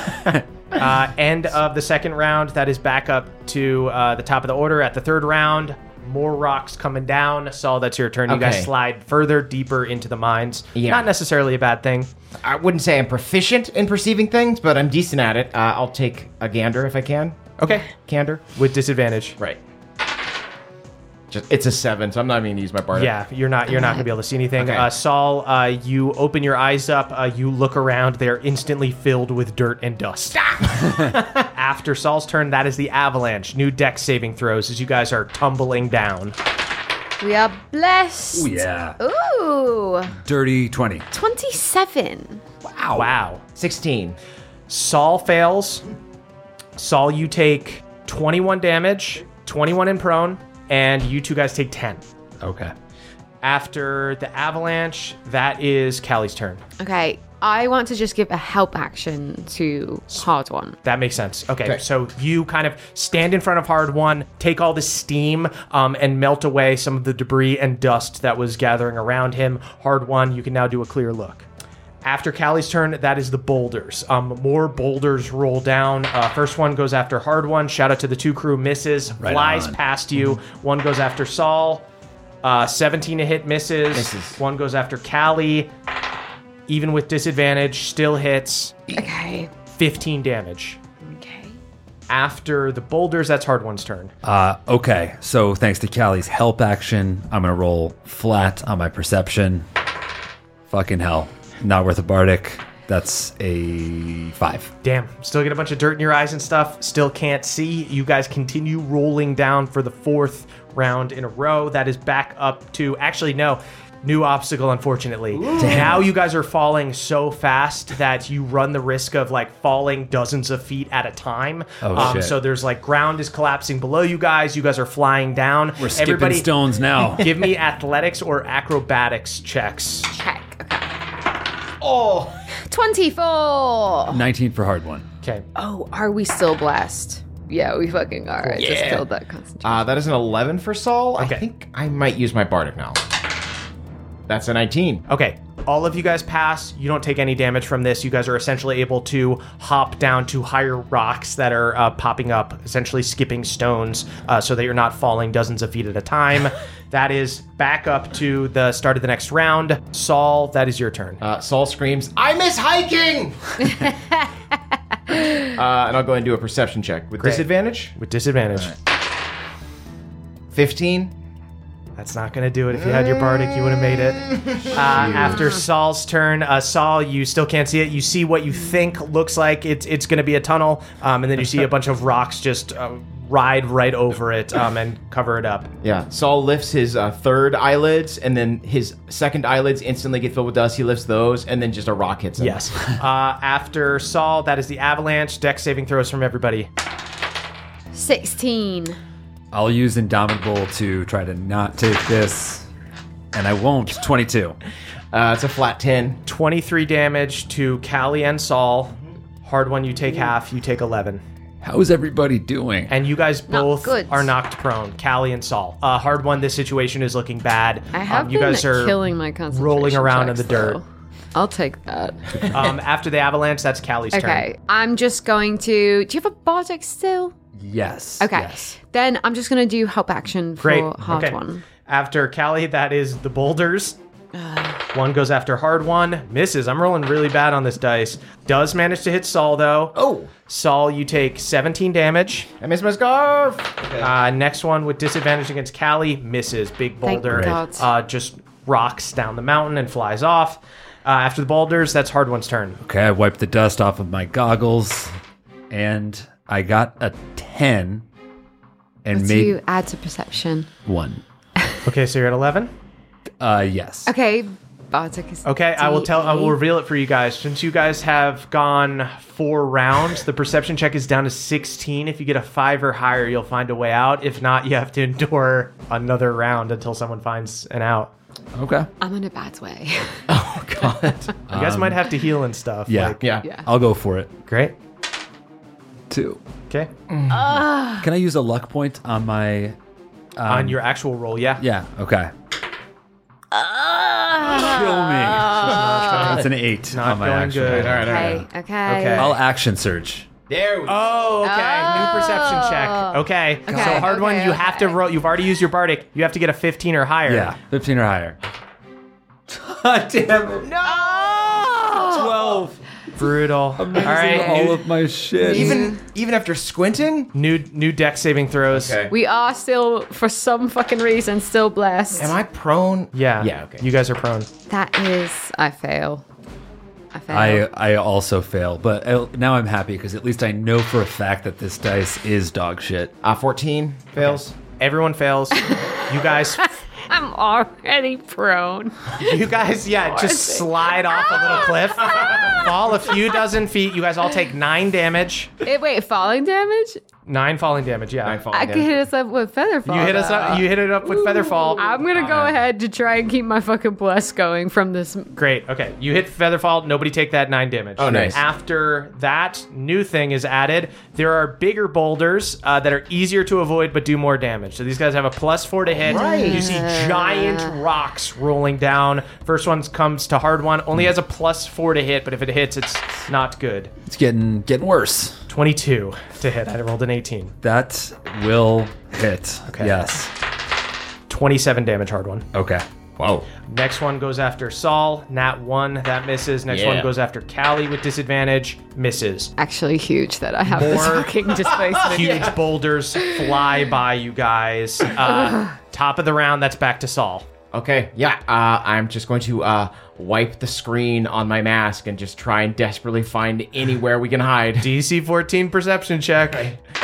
End of the second round. That is back up to the top of the order. At the third round, more rocks coming down. Saul, that's your turn. You Okay. guys slide further, deeper into the mines. Yeah. Not necessarily a bad thing. I wouldn't say I'm proficient in perceiving things, but I'm decent at it. I'll take a gander if I can. Okay. Candor. With disadvantage. Right. It's a 7, so I'm not even going to use my bardic. Yeah, you're not going to be able to see anything. Okay. Saul, you open your eyes up. You look around. They are instantly filled with dirt and dust. After Saul's turn, that is the avalanche. New dex saving throws as you guys are tumbling down. We are blessed. Oh, yeah. Ooh, Dirty 20. 27. Wow. 16. Saul fails. Saul, you take 21 damage, 21 in prone, and you two guys take 10. Okay. After the avalanche, that is Callie's turn. Okay, I want to just give a help action to Hard One. That makes sense. Okay, so you kind of stand in front of Hard One, take all the steam, and melt away some of the debris and dust that was gathering around him. Hard One, you can now do a clear look. After Callie's turn, that is the boulders. More boulders roll down. First one goes after Hard One. Shout out to the two crew. Misses. Flies past you. One goes after Saul. 17 to hit. Misses. One goes after Callie. Even with disadvantage, still hits. Okay. 15 damage. Okay. After the boulders, that's Hard One's turn. Okay. So thanks to Callie's help action, I'm gonna roll flat on my perception. Fucking hell. Not worth a bardic. That's a 5. Damn. Still get a bunch of dirt in your eyes and stuff. Still can't see. You guys continue rolling down for the 4th round in a row. That is back up to... Actually, no. New obstacle, unfortunately. Now you guys are falling so fast that you run the risk of falling dozens of feet at a time. Oh, shit. So there's ground is collapsing below you guys. You guys are flying down. We're skipping stones now. Give me athletics or acrobatics checks. Check. Okay. Oh! 24. 19 for Hard One. Okay. Oh, are we still blessed? Yeah, we fucking are. I just killed that concentration. That is an 11 for Saul. Okay. I think I might use my bardic now. That's a 19. Okay, all of you guys pass. You don't take any damage from this. You guys are essentially able to hop down to higher rocks that are popping up, essentially skipping stones, so that you're not falling dozens of feet at a time. That is back up to the start of the next round. Saul, that is your turn. Saul screams, I miss hiking! And I'll go ahead and do a perception check. With disadvantage? With disadvantage. 15. That's not going to do it. If you had your bardic, you would have made it. After Saul's turn, Saul, you still can't see it. You see what you think looks like it's going to be a tunnel, and then you see a bunch of rocks just ride right over it and cover it up. Yeah. Saul lifts his third eyelids, and then his second eyelids instantly get filled with dust. He lifts those, and then just a rock hits him. Yes. After Saul, that is the avalanche. Dex saving throws from everybody. 16. I'll use Indomitable to try to not take this, and I won't. 22. It's a flat 10. 23 damage to Callie and Saul. Hard one, you take half. You take 11. How's everybody doing? And you guys both good. are knocked prone. Callie and Saul. Hard one, this situation is looking bad. I have you been guys are killing my concentration rolling around in the checks, dirt. though. I'll take that. After the avalanche, that's Callie's turn. Okay, I'm just going to... Do you have a Bardic still? Yes. Okay. Yes. Then I'm just going to do help action for Great. hard Okay. one. After Callie, that is the boulders. One goes after hard one. Misses. I'm rolling really bad on this dice. Does manage to hit Saul, though. Oh! Saul, you take 17 damage. I missed my scarf! Next one with disadvantage against Callie. Misses. Big Thank boulder. God. Just rocks down the mountain and flies off. After the boulders, that's hard one's turn. Okay, I wiped the dust off of my goggles, and I got a 10, and What do made you add to perception? 1. Okay, so you're at 11? Yes. Okay, Bardic is... Okay, I will D8. reveal it for you guys. Since you guys have gone 4 rounds, the perception check is down to 16. If you get a 5 or higher, you'll find a way out. If not, you have to endure another round until someone finds an out. Okay. I'm in a bad way. Oh, God. You guys might have to heal and stuff. Yeah. like- Yeah. Yeah. I'll go for it. Great. 2. Okay. Can I use a luck point on my... On your actual roll, yeah. Yeah, okay. Kill me. That's an 8 Not on my going action. good. All right, all right. Okay, okay. Okay. I'll action surge. There we go. Oh, okay. New perception check. Okay. Okay, So hard one, okay, you have to okay. roll. You've already used your bardic. You have to get a 15 or higher. Yeah, 15 or higher. Damn it. No! 12. Brutal. All right. All of my shit. Even after squinting? New deck saving throws. Okay. We are still, for some fucking reason, still blessed. Am I prone? Yeah. Yeah, okay. You guys are prone. That is... I fail. I fail. I also fail, but now I'm happy because at least I know for a fact that this dice is dog shit. 14 fails. Everyone fails. You guys, I'm already prone. just slide off a little cliff, fall a few dozen feet. You guys all take 9 damage. Wait, falling damage? 9 falling damage. Yeah. I could hit us up with Featherfall. You hit us up. You hit it up with Featherfall. I'm gonna go ahead to try and keep my fucking bless going from this. Great. Okay. You hit Featherfall. Nobody take that 9 damage. Oh, nice. After that, new thing is added. There are bigger boulders that are easier to avoid but do more damage. So these guys have a +4 to hit. You see giant rocks rolling down. First one comes to hard one. Only has a +4 to hit, but if it hits, it's not good. It's getting worse. 22 to hit. I rolled an 18. That will hit. Okay. Yes. 27 damage, hard one. Okay. Whoa. Next one goes after Saul. Nat 1, that misses. Next one goes after Callie with disadvantage. Misses. Actually, huge that I have this More fucking displacement. Huge boulders fly by you guys. Top of the round, that's back to Saul. Okay, yeah, I'm just going to wipe the screen on my mask and just try and desperately find anywhere we can hide. DC 14 perception check.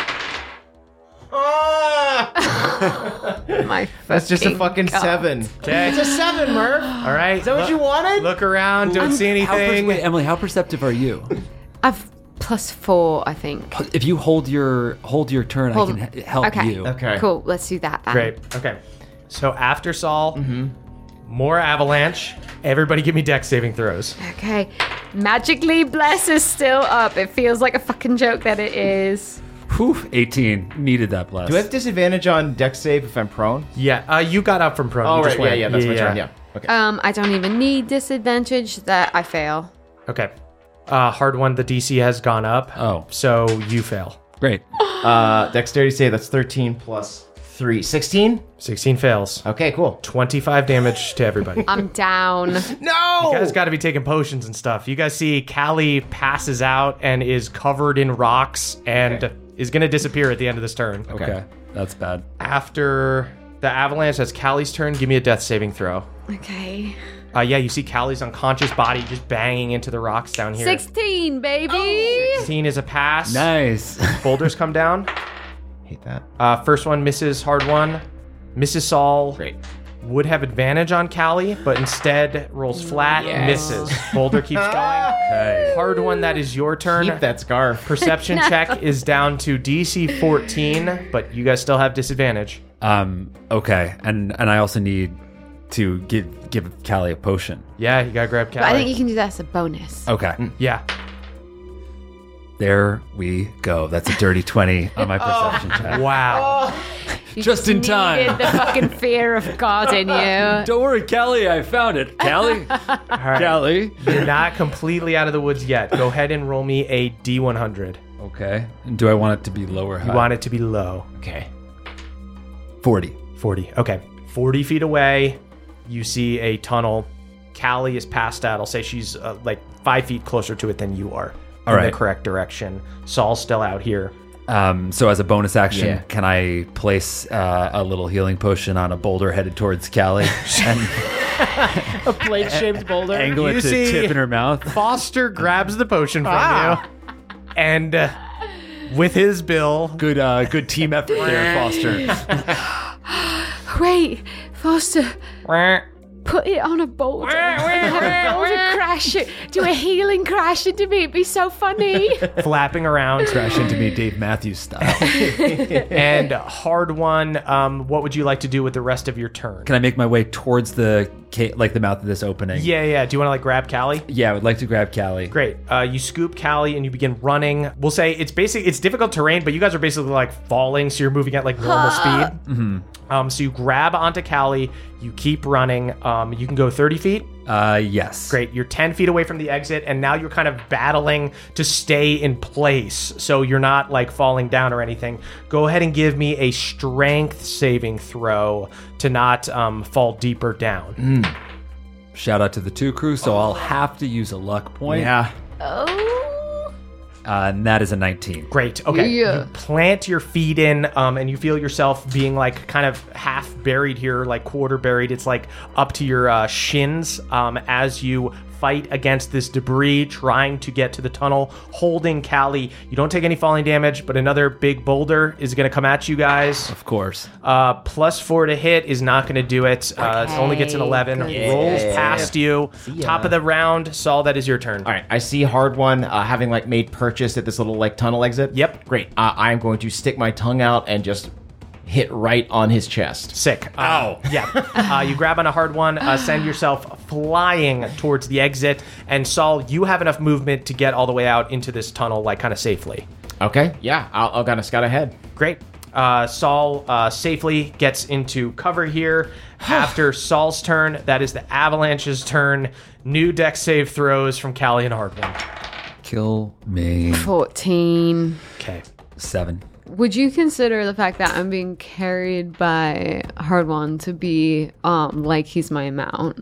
My That's just a fucking God. 7. Okay. It's a 7, Murph. All right. Is that what you wanted? Look around. Don't see anything. Wait, Emily, how perceptive are you? I've +4, I think. If you hold your turn, I can help Okay. you. Okay. Cool. Let's do that then. Great. Okay. So after Saul, more avalanche. Everybody give me dex saving throws. Okay. Magically, bless is still up. It feels like a fucking joke that it is. Whew, 18. Needed that blast. Do I have disadvantage on dex save if I'm prone? Yeah. You got up from prone. Oh, You just right. went. Yeah, that's my turn. Yeah. Okay. I don't even need disadvantage. That I fail. Okay. Hard one. The DC has gone up. Oh. So you fail. Great. Dexterity save, that's 13 plus 3. 16? 16 fails. Okay, cool. 25 damage to everybody. I'm down. No! You guys got to be taking potions and stuff. You guys see Callie passes out and is covered in rocks and is going to disappear at the end of this turn. Okay. That's bad. After the avalanche, that's Callie's turn. Give me a death saving throw. Okay. You see Callie's unconscious body just banging into the rocks down here. 16, baby. 16 is a pass. Nice. Boulders come down. Hate that. First one misses, hard one. Mrs. Saul Great. would have advantage on Callie, but instead rolls flat, misses. Boulder keeps going. Okay. Hard one, that is your turn. Keep that scarf. Perception check is down to DC 14, but you guys still have disadvantage. Okay. And I also need to give Callie a potion. Yeah, you gotta grab Callie. But I think you can do that as a bonus. Okay. Yeah. There we go. That's a dirty 20 on my perception check. Wow. You Just in time. needed the fucking fear of God in you. Don't worry, Callie. I found it. Callie? All right. Callie? You're not completely out of the woods yet. Go ahead and roll me a D100. Okay. And do I want it to be low or high? You want it to be low. Okay. 40. 40. Okay. 40 feet away, you see a tunnel. Callie is passed out. I'll say she's like 5 feet closer to it than you are. All in right. the correct direction. Saul's still out here. So as a bonus action, Yeah. can I place a little healing potion on a boulder headed towards Callie and A plate-shaped boulder. angle You it to see- tip in her mouth? Foster grabs the potion from you, and with his bill, Good team effort there, Foster. Wait, Foster, put it on a boulder. Have a boulder crash it. Do a healing crash into me. It'd be so funny. flapping around. Crash into me, Dave Matthews style. And hard one. What would you like to do with the rest of your turn? Can I make my way towards the mouth of this opening? Yeah. Do you want to like grab Callie? Yeah, I would like to grab Callie. Great. You scoop Callie and you begin running. We'll say it's difficult terrain, but you guys are basically like falling, so you're moving at like normal speed. Mm-hmm. So you grab onto Callie, you keep running. You can go 30 feet. Yes. Great. You're 10 feet away from the exit, and now you're kind of battling to stay in place, so you're not like falling down or anything. Go ahead and give me a strength saving throw to not fall deeper down. Shout out to the 2 crew, so I'll have to use a luck point. Yeah. Oh. And that is a 19. Great. Okay. Yeah. You plant your feet in, and you feel yourself being like kind of half buried here, like quarter buried. It's like up to your shins as you fight against this debris, trying to get to the tunnel, holding Callie. You don't take any falling damage, but another big boulder is going to come at you guys. Of course. +4 to hit is not going to do it. It only gets an 11. Rolls past you. Top of the round. Saul, that is your turn. All right. I see hard one having like made purchase at this little like tunnel exit. Yep. Great. I am going to stick my tongue out and just hit right on his chest. Sick. Ow. Yeah. You grab on a hard one, send yourself flying towards the exit, and Saul, you have enough movement to get all the way out into this tunnel, like kind of safely. Okay. Yeah. I'll kind of scout ahead. Great. Saul safely gets into cover here. After Saul's turn, that is the Avalanche's turn. New deck save throws from Callie and hard one. Kill me. 14. Okay. 7. Would you consider the fact that I'm being carried by Hard One to be like he's my mount?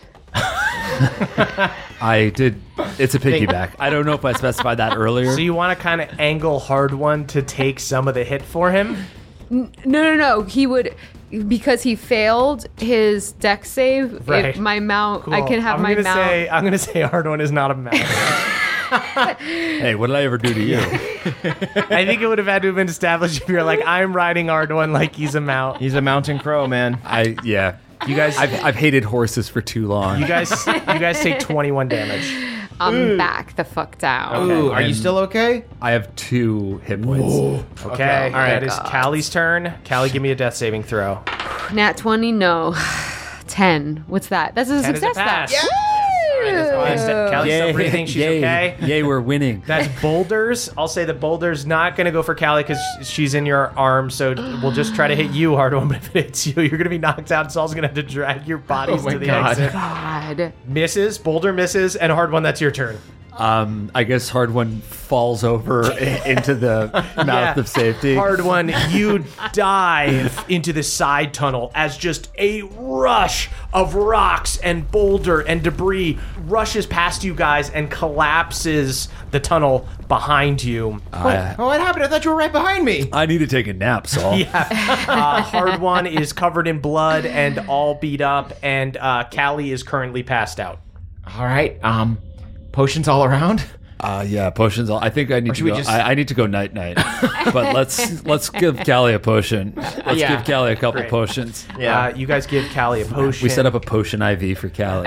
I did. It's a piggyback. I don't know if I specified that earlier. So you want to kind of angle hard one to take some of the hit for him? No. He would, because he failed his deck save. Right. If my mount, I Cool. can have my mount. I'm gonna say hard one is not a mount. Hey, what did I ever do to you? I think it would have had to have been established if you're like, I'm riding hard one like he's a mount. He's a mountain crow, man. Yeah. You guys, I've hated horses for too long. you guys take 21 damage. I'm back the fuck down. Ooh, are you still okay? I have 2 hit points. Okay, All right. that is Callie's turn. Callie, give me a death saving throw. Nat 20, no. 10. What's that? That's a 10 is a success. pass. Woo! Callie's still breathing. She's okay. Yay, we're winning. That's boulders. I'll say the boulder's not going to go for Callie because she's in your arm, so we'll just try to hit you hard one. But if it hits you, you're going to be knocked out. Saul's going to have to drag your bodies Oh my to the God. exit. God. Misses. Boulder misses. And hard one, that's your turn. I guess hard one falls over into the mouth of safety. Hard one, you dive into the side tunnel as just a rush of rocks and boulder and debris rushes past you guys and collapses the tunnel behind you. Oh, what happened? I thought you were right behind me. I need to take a nap, Saul. Hard one is covered in blood and all beat up, and Callie is currently passed out. All right. Potions all around. Yeah, potions. I think I need to should we go. just- I need to go night. But let's give Callie a potion. Let's give Callie a couple potions. You guys give Callie a potion. We set up a potion IV for Callie.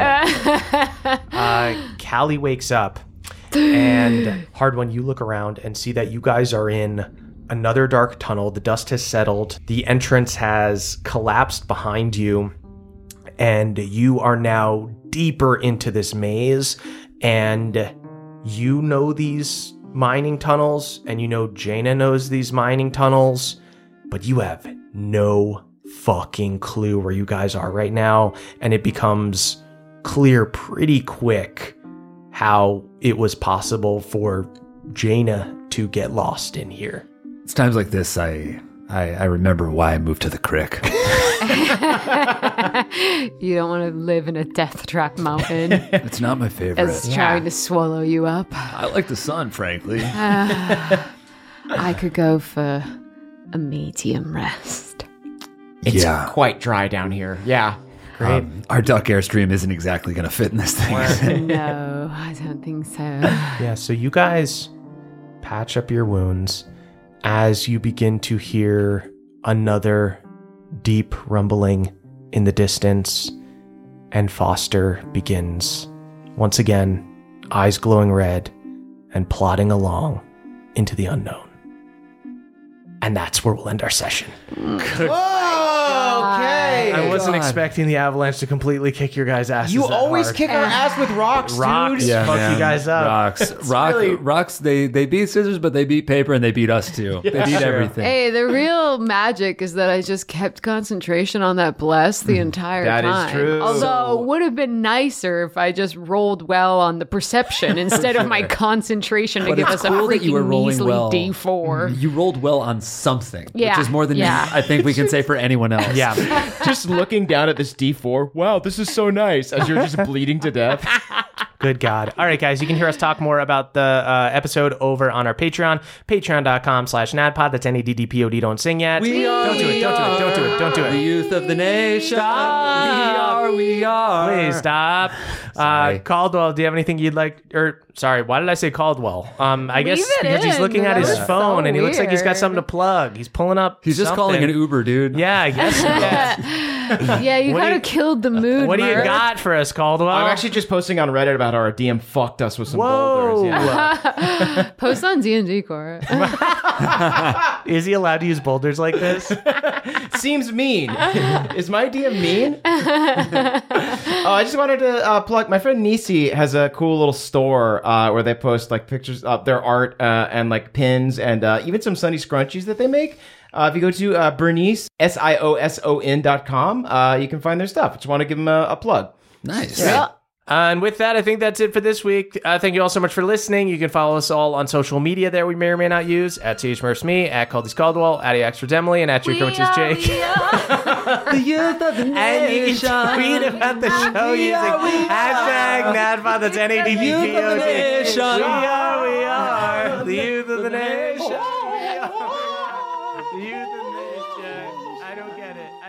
Callie wakes up, and Hard One, you look around and see that you guys are in another dark tunnel. The dust has settled. The entrance has collapsed behind you, and you are now deeper into this maze. And you know these mining tunnels, and you know Jaina knows these mining tunnels, but you have no fucking clue where you guys are right now, and it becomes clear pretty quick how it was possible for Jaina to get lost in here. It's times like this I remember why I moved to the crick. You don't want to live in a death trap mountain. It's not my favorite. It's trying to swallow you up. I like the sun, frankly. I could go for a medium rest. It's quite dry down here. Yeah. Great. Our duck airstream isn't exactly going to fit in this thing. No, I don't think so. Yeah, so you guys patch up your wounds as you begin to hear another deep rumbling in the distance, and Foster begins, once again, eyes glowing red, and plodding along into the unknown. And that's where we'll end our session. Okay. I wasn't expecting the avalanche to completely kick your guys' asses. You that always hard. kick our ass with rocks, Rocks, dude. fuck you guys up. Rocks. They beat scissors, but they beat paper, and they beat us too. They beat everything. Hey, the real magic is that I just kept concentration on that bless the entire That is time. true. Although it would have been nicer if I just rolled well on the perception instead of my concentration to But give it's us a cool that you were freaking rolling measly well. D4. You rolled well on something, which Yeah, is more than yeah. I think we can say for anyone else. Yeah. Just looking down at this D4. Wow, this is so nice. As you're just bleeding to death. Good God. All right, guys, you can hear us talk more about the episode over on our Patreon, patreon.com/NADPOD. That's NADDPOD. Don't sing yet. Don't do it. Don't do The it. youth of the nation. We are. Please stop. Sorry. Caldwell, do you have anything you'd like? Or sorry, why did I say Caldwell? I guess it because he's in. looking at his That was phone so and he looks like he's got weird. something to plug. He's pulling up. He's just calling an Uber, dude. Yeah, I guess. Yeah, you What do kind you- of killed the mood. What do you Murph. got for us, Caldwell? I'm actually just posting on Reddit about how our DM fucked us with some Whoa. boulders. Yeah. Post on D&D Core. Is he allowed to use boulders like this? Seems mean. Is my DM mean? I just wanted to plug. My friend Nisi has a cool little store where they post like pictures of their art and like pins and even some Sunny scrunchies that they make. If you go to Bernice, SIOSON.com, you can find their stuff. I just want to give them a plug. Nice. And with that, I think that's it for this week. Thank you all so much for listening. You can follow us all on social media there we may or may not use, at CHMurphsMe, at Caldy's Caldwell, at EXForDemily, and at Your Coach is Jake. The youth of the And you can tweet about the show using hashtag NADPOD. That's NADPOD. youth of the nation. We are the youth of the nation. The youth of the nation. I don't get it.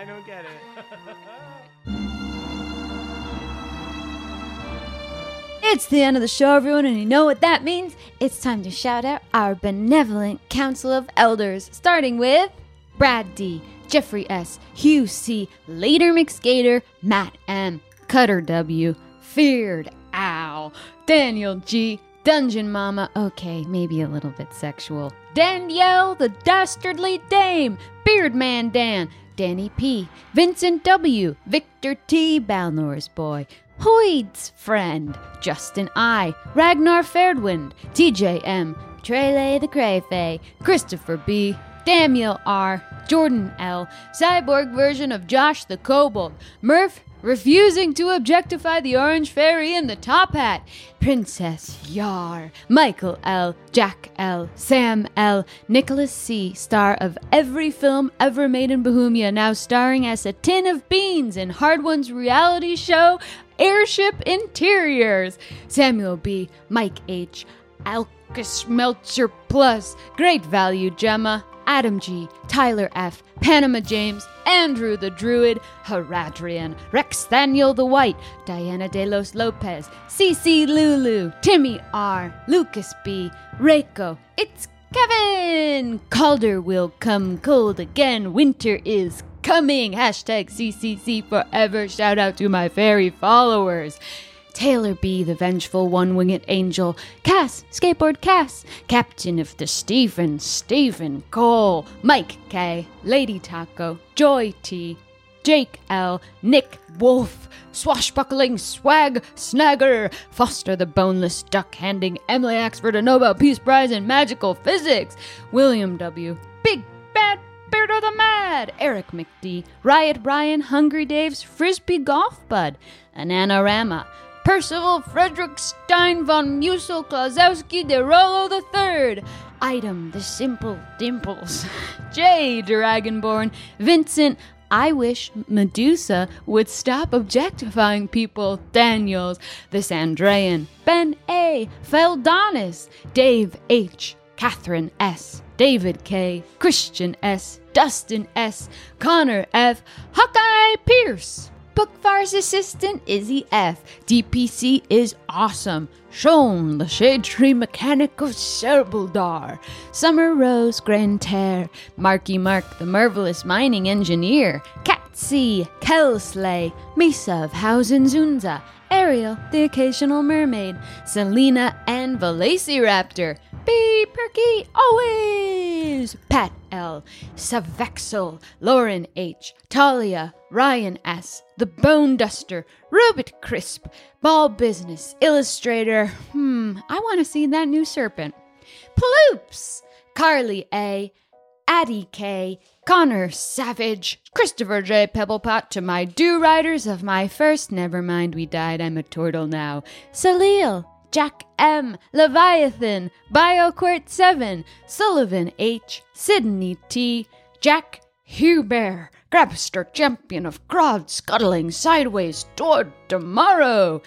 It's the end of the show, everyone, and you know what that means? It's time to shout out our benevolent council of elders, starting with Brad D, Jeffrey S, Hugh C, Later McSkater, Matt M, Cutter W, Feared Owl, Daniel G, Dungeon Mama, okay, maybe a little bit sexual, Danielle the Dastardly Dame, Beardman Dan, Danny P, Vincent W, Victor T, Balnor's Boy, Hoyd's Friend, Justin I, Ragnar Fairdwind, TJ M, Trele the Crayfay, Christopher B, Daniel R, Jordan L, Cyborg version of Josh the Kobold, Murph refusing to objectify the Orange Fairy in the top hat, Princess Yar, Michael L, Jack L, Sam L, Nicholas C, star of every film ever made in Bohemia, now starring as a tin of beans in Hard One's reality show, Airship Interiors, Samuel B, Mike H, Alcus Meltzer Plus, Great Value Gemma, Adam G, Tyler F, Panama James, Andrew the Druid, Haradrian, Rex Thaniel the White, Diana de los Lopez, CC Lulu, Timmy R, Lucas B, Reiko, it's Kevin! Calder will come cold again, winter is coming, hashtag CCC forever, shout out to my fairy followers. Taylor B, the vengeful one-winged angel, Cass, skateboard Cass, captain of the Stephen Cole, Mike K, Lady Taco, Joy T, Jake L, Nick Wolf, swashbuckling swag snagger, Foster the boneless duck handing Emily Axford a Nobel Peace Prize in magical physics, William W, Big Bad Beardo the Mad, Eric McD, Riot Brian, Hungry Dave's Frisbee Golf Bud, Ananarama, Percival Frederick Stein von Musel Klazowski de Rollo III, Item the Simple Dimples, Jay Dragonborn, Vincent, I wish Medusa would stop objectifying people, Daniels, the Sandrean, Ben A, Feldonis, Dave H, Catherine S, David K, Christian S, Dustin S, Connor F, Hawkeye Pierce, Bookfar's assistant Izzy F, DPC is awesome, Sean, the Shade Tree Mechanic of Sherbaldar, Summer Rose Grantaire, Marky Mark, the Marvelous Mining Engineer, Catsy, Kelsley, Misa of Hausen Zunza, Ariel, the Occasional Mermaid, Selena and Velociraptor, B. Perky, always, Pat L, Savexel, Lauren H, Talia, Ryan S, The Bone Duster, Robert Crisp, Ball Business, Illustrator, I want to see that new serpent, Ploops, Carly A, Addie K, Connor Savage, Christopher J. Pebblepot, to my do-riders of my first Nevermind We Died, I'm a Turtle Now, Salil, Jack M, Leviathan, BioQuart 7, Sullivan H, Sydney T, Jack Hubert, Grabster Champion of Crowd Scuttling Sideways Toward Tomorrow,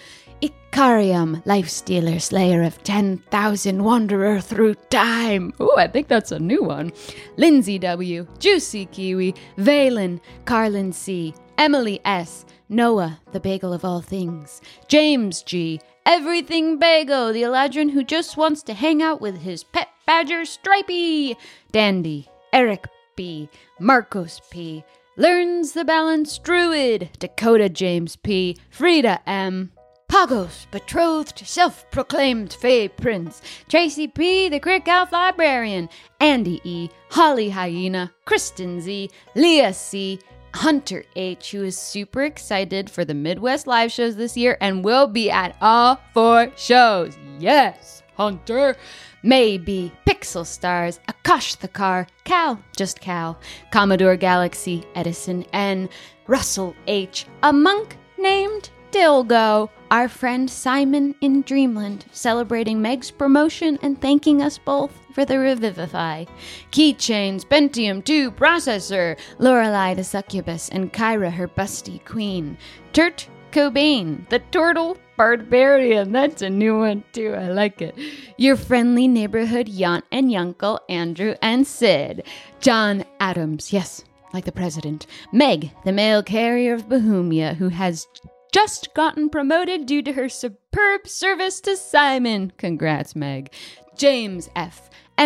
Icarium, Lifestealer Slayer of 10,000 Wanderer Through Time. Ooh, I think that's a new one. Lindsay W, Juicy Kiwi, Valen, Carlin C, Emily S, Noah, the bagel of all things, James G, Everything Bagel, the Eladrin who just wants to hang out with his pet badger Stripey, Dandy, Eric B, Marcos P, Learns the Balance Druid, Dakota James P, Frida M, Pagos, betrothed, self-proclaimed Fae Prince, Tracy P, the Crick Elf Librarian, Andy E, Holly Hyena, Kristen Z, Leah C, Hunter H, who is super excited for the Midwest live shows this year and will be at all 4 shows. Yes, Hunter. Maybe, Pixel Stars, Akash the Car, Cal, just Cal, Commodore Galaxy, Edison N, Russell H, a monk named Dilgo, our friend Simon in Dreamland, celebrating Meg's promotion and thanking us both for the Revivify, Keychains, Pentium 2 Processor, Lorelei the Succubus, and Kyra her busty queen, Turt Cobain, the Turtle Barbarian, that's a new one too, I like it, your friendly neighborhood Yaunt and Yunkel, Andrew and Sid, John Adams, yes, like the president, Meg, the mail carrier of Bohemia, who has just gotten promoted due to her superb service to Simon. Congrats, Meg. James F,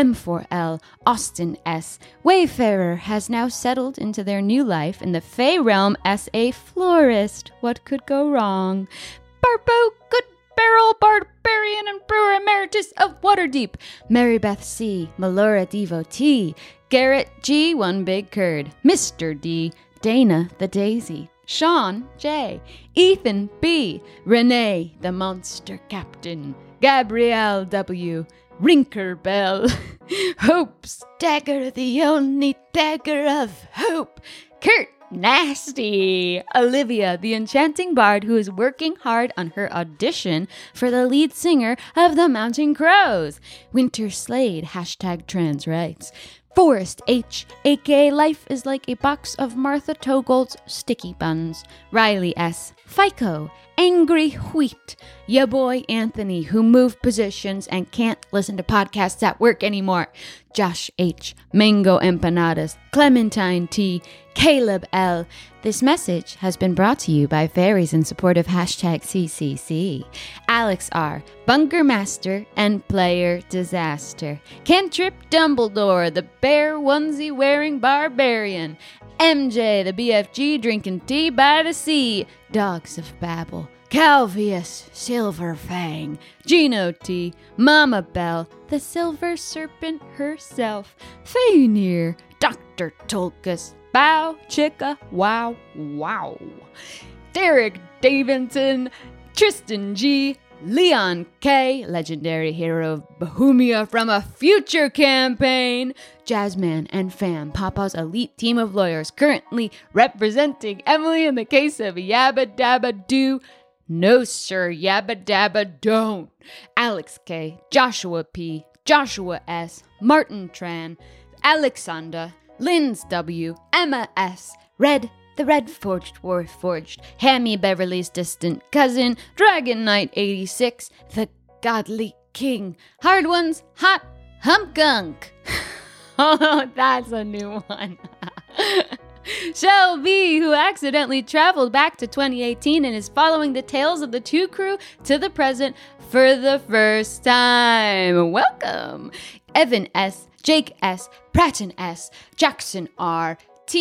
M4L, Austin S, Wayfarer has now settled into their new life in the Fey realm as a florist. What could go wrong? Barbo, Good Barrel, Barbarian and Brewer Emeritus of Waterdeep, Marybeth C, Melora Devotee, Garrett G, One Big Curd, Mr. D, Dana the Daisy, Sean J, Ethan B, Renee the Monster Captain, Gabrielle W, Rinker Bell, Hope's Dagger, the only dagger of hope, Kurt Nasty, Olivia, the enchanting bard who is working hard on her audition for the lead singer of the Mountain Crows, Winter Slade, hashtag trans rights, Forrest H, aka Life is like a box of Martha Togold's sticky buns, Riley S, FICO, Angry Wheat, ya boy Anthony, who moved positions and can't listen to podcasts at work anymore, Josh H., Mango Empanadas, Clementine T., Caleb L. This message has been brought to you by fairies in support of #CCC, Alex R., Bunker Master, and Player Disaster, Cantrip Dumbledore, the bear onesie wearing barbarian, MJ, the BFG drinking tea by the sea, Dogs of Babel, Calvius, Silver Fang, Gino T, Mama Bell, the Silver Serpent herself, Faynir, Dr. Tolkus, Bow Chicka, Wow, Wow, Derek Davidson, Tristan G, Leon K, legendary hero of Bohemia from a future campaign, Jazzman and Fam, Papa's elite team of lawyers currently representing Emily in the case of Yabba Dabba Do. No, sir, Yabba Dabba Don't. Alex K, Joshua P, Joshua S, Martin Tran, Alexander, Linz W, Emma S, Red, the Red Forged War Forged, Hammy Beverly's distant cousin, Dragon Knight 86, the Godly King, Hard Ones, Hot Hump Gunk. Oh, that's a new one. Shell B, who accidentally traveled back to 2018 and is following the tales of the two crew to the present for the first time. Welcome. Evan S, Jake S, Pratton S, Jackson R,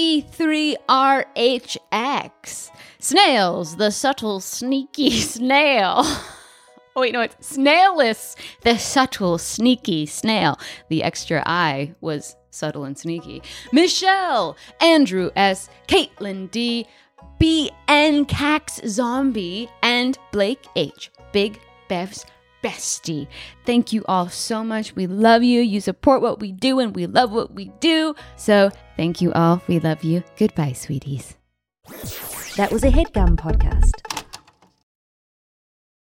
T3RHX. Snails, the subtle, sneaky snail. Oh, wait, no, it's Snailus, the subtle, sneaky snail. The extra I was subtle and sneaky. Michelle, Andrew S, Caitlin D, BN Cax Zombie, and Blake H, Big Bev's bestie. Thank you all so much. We love you. You support what we do, and we love what we do. So thank you all. We love you. Goodbye, sweeties. That was a HeadGum podcast.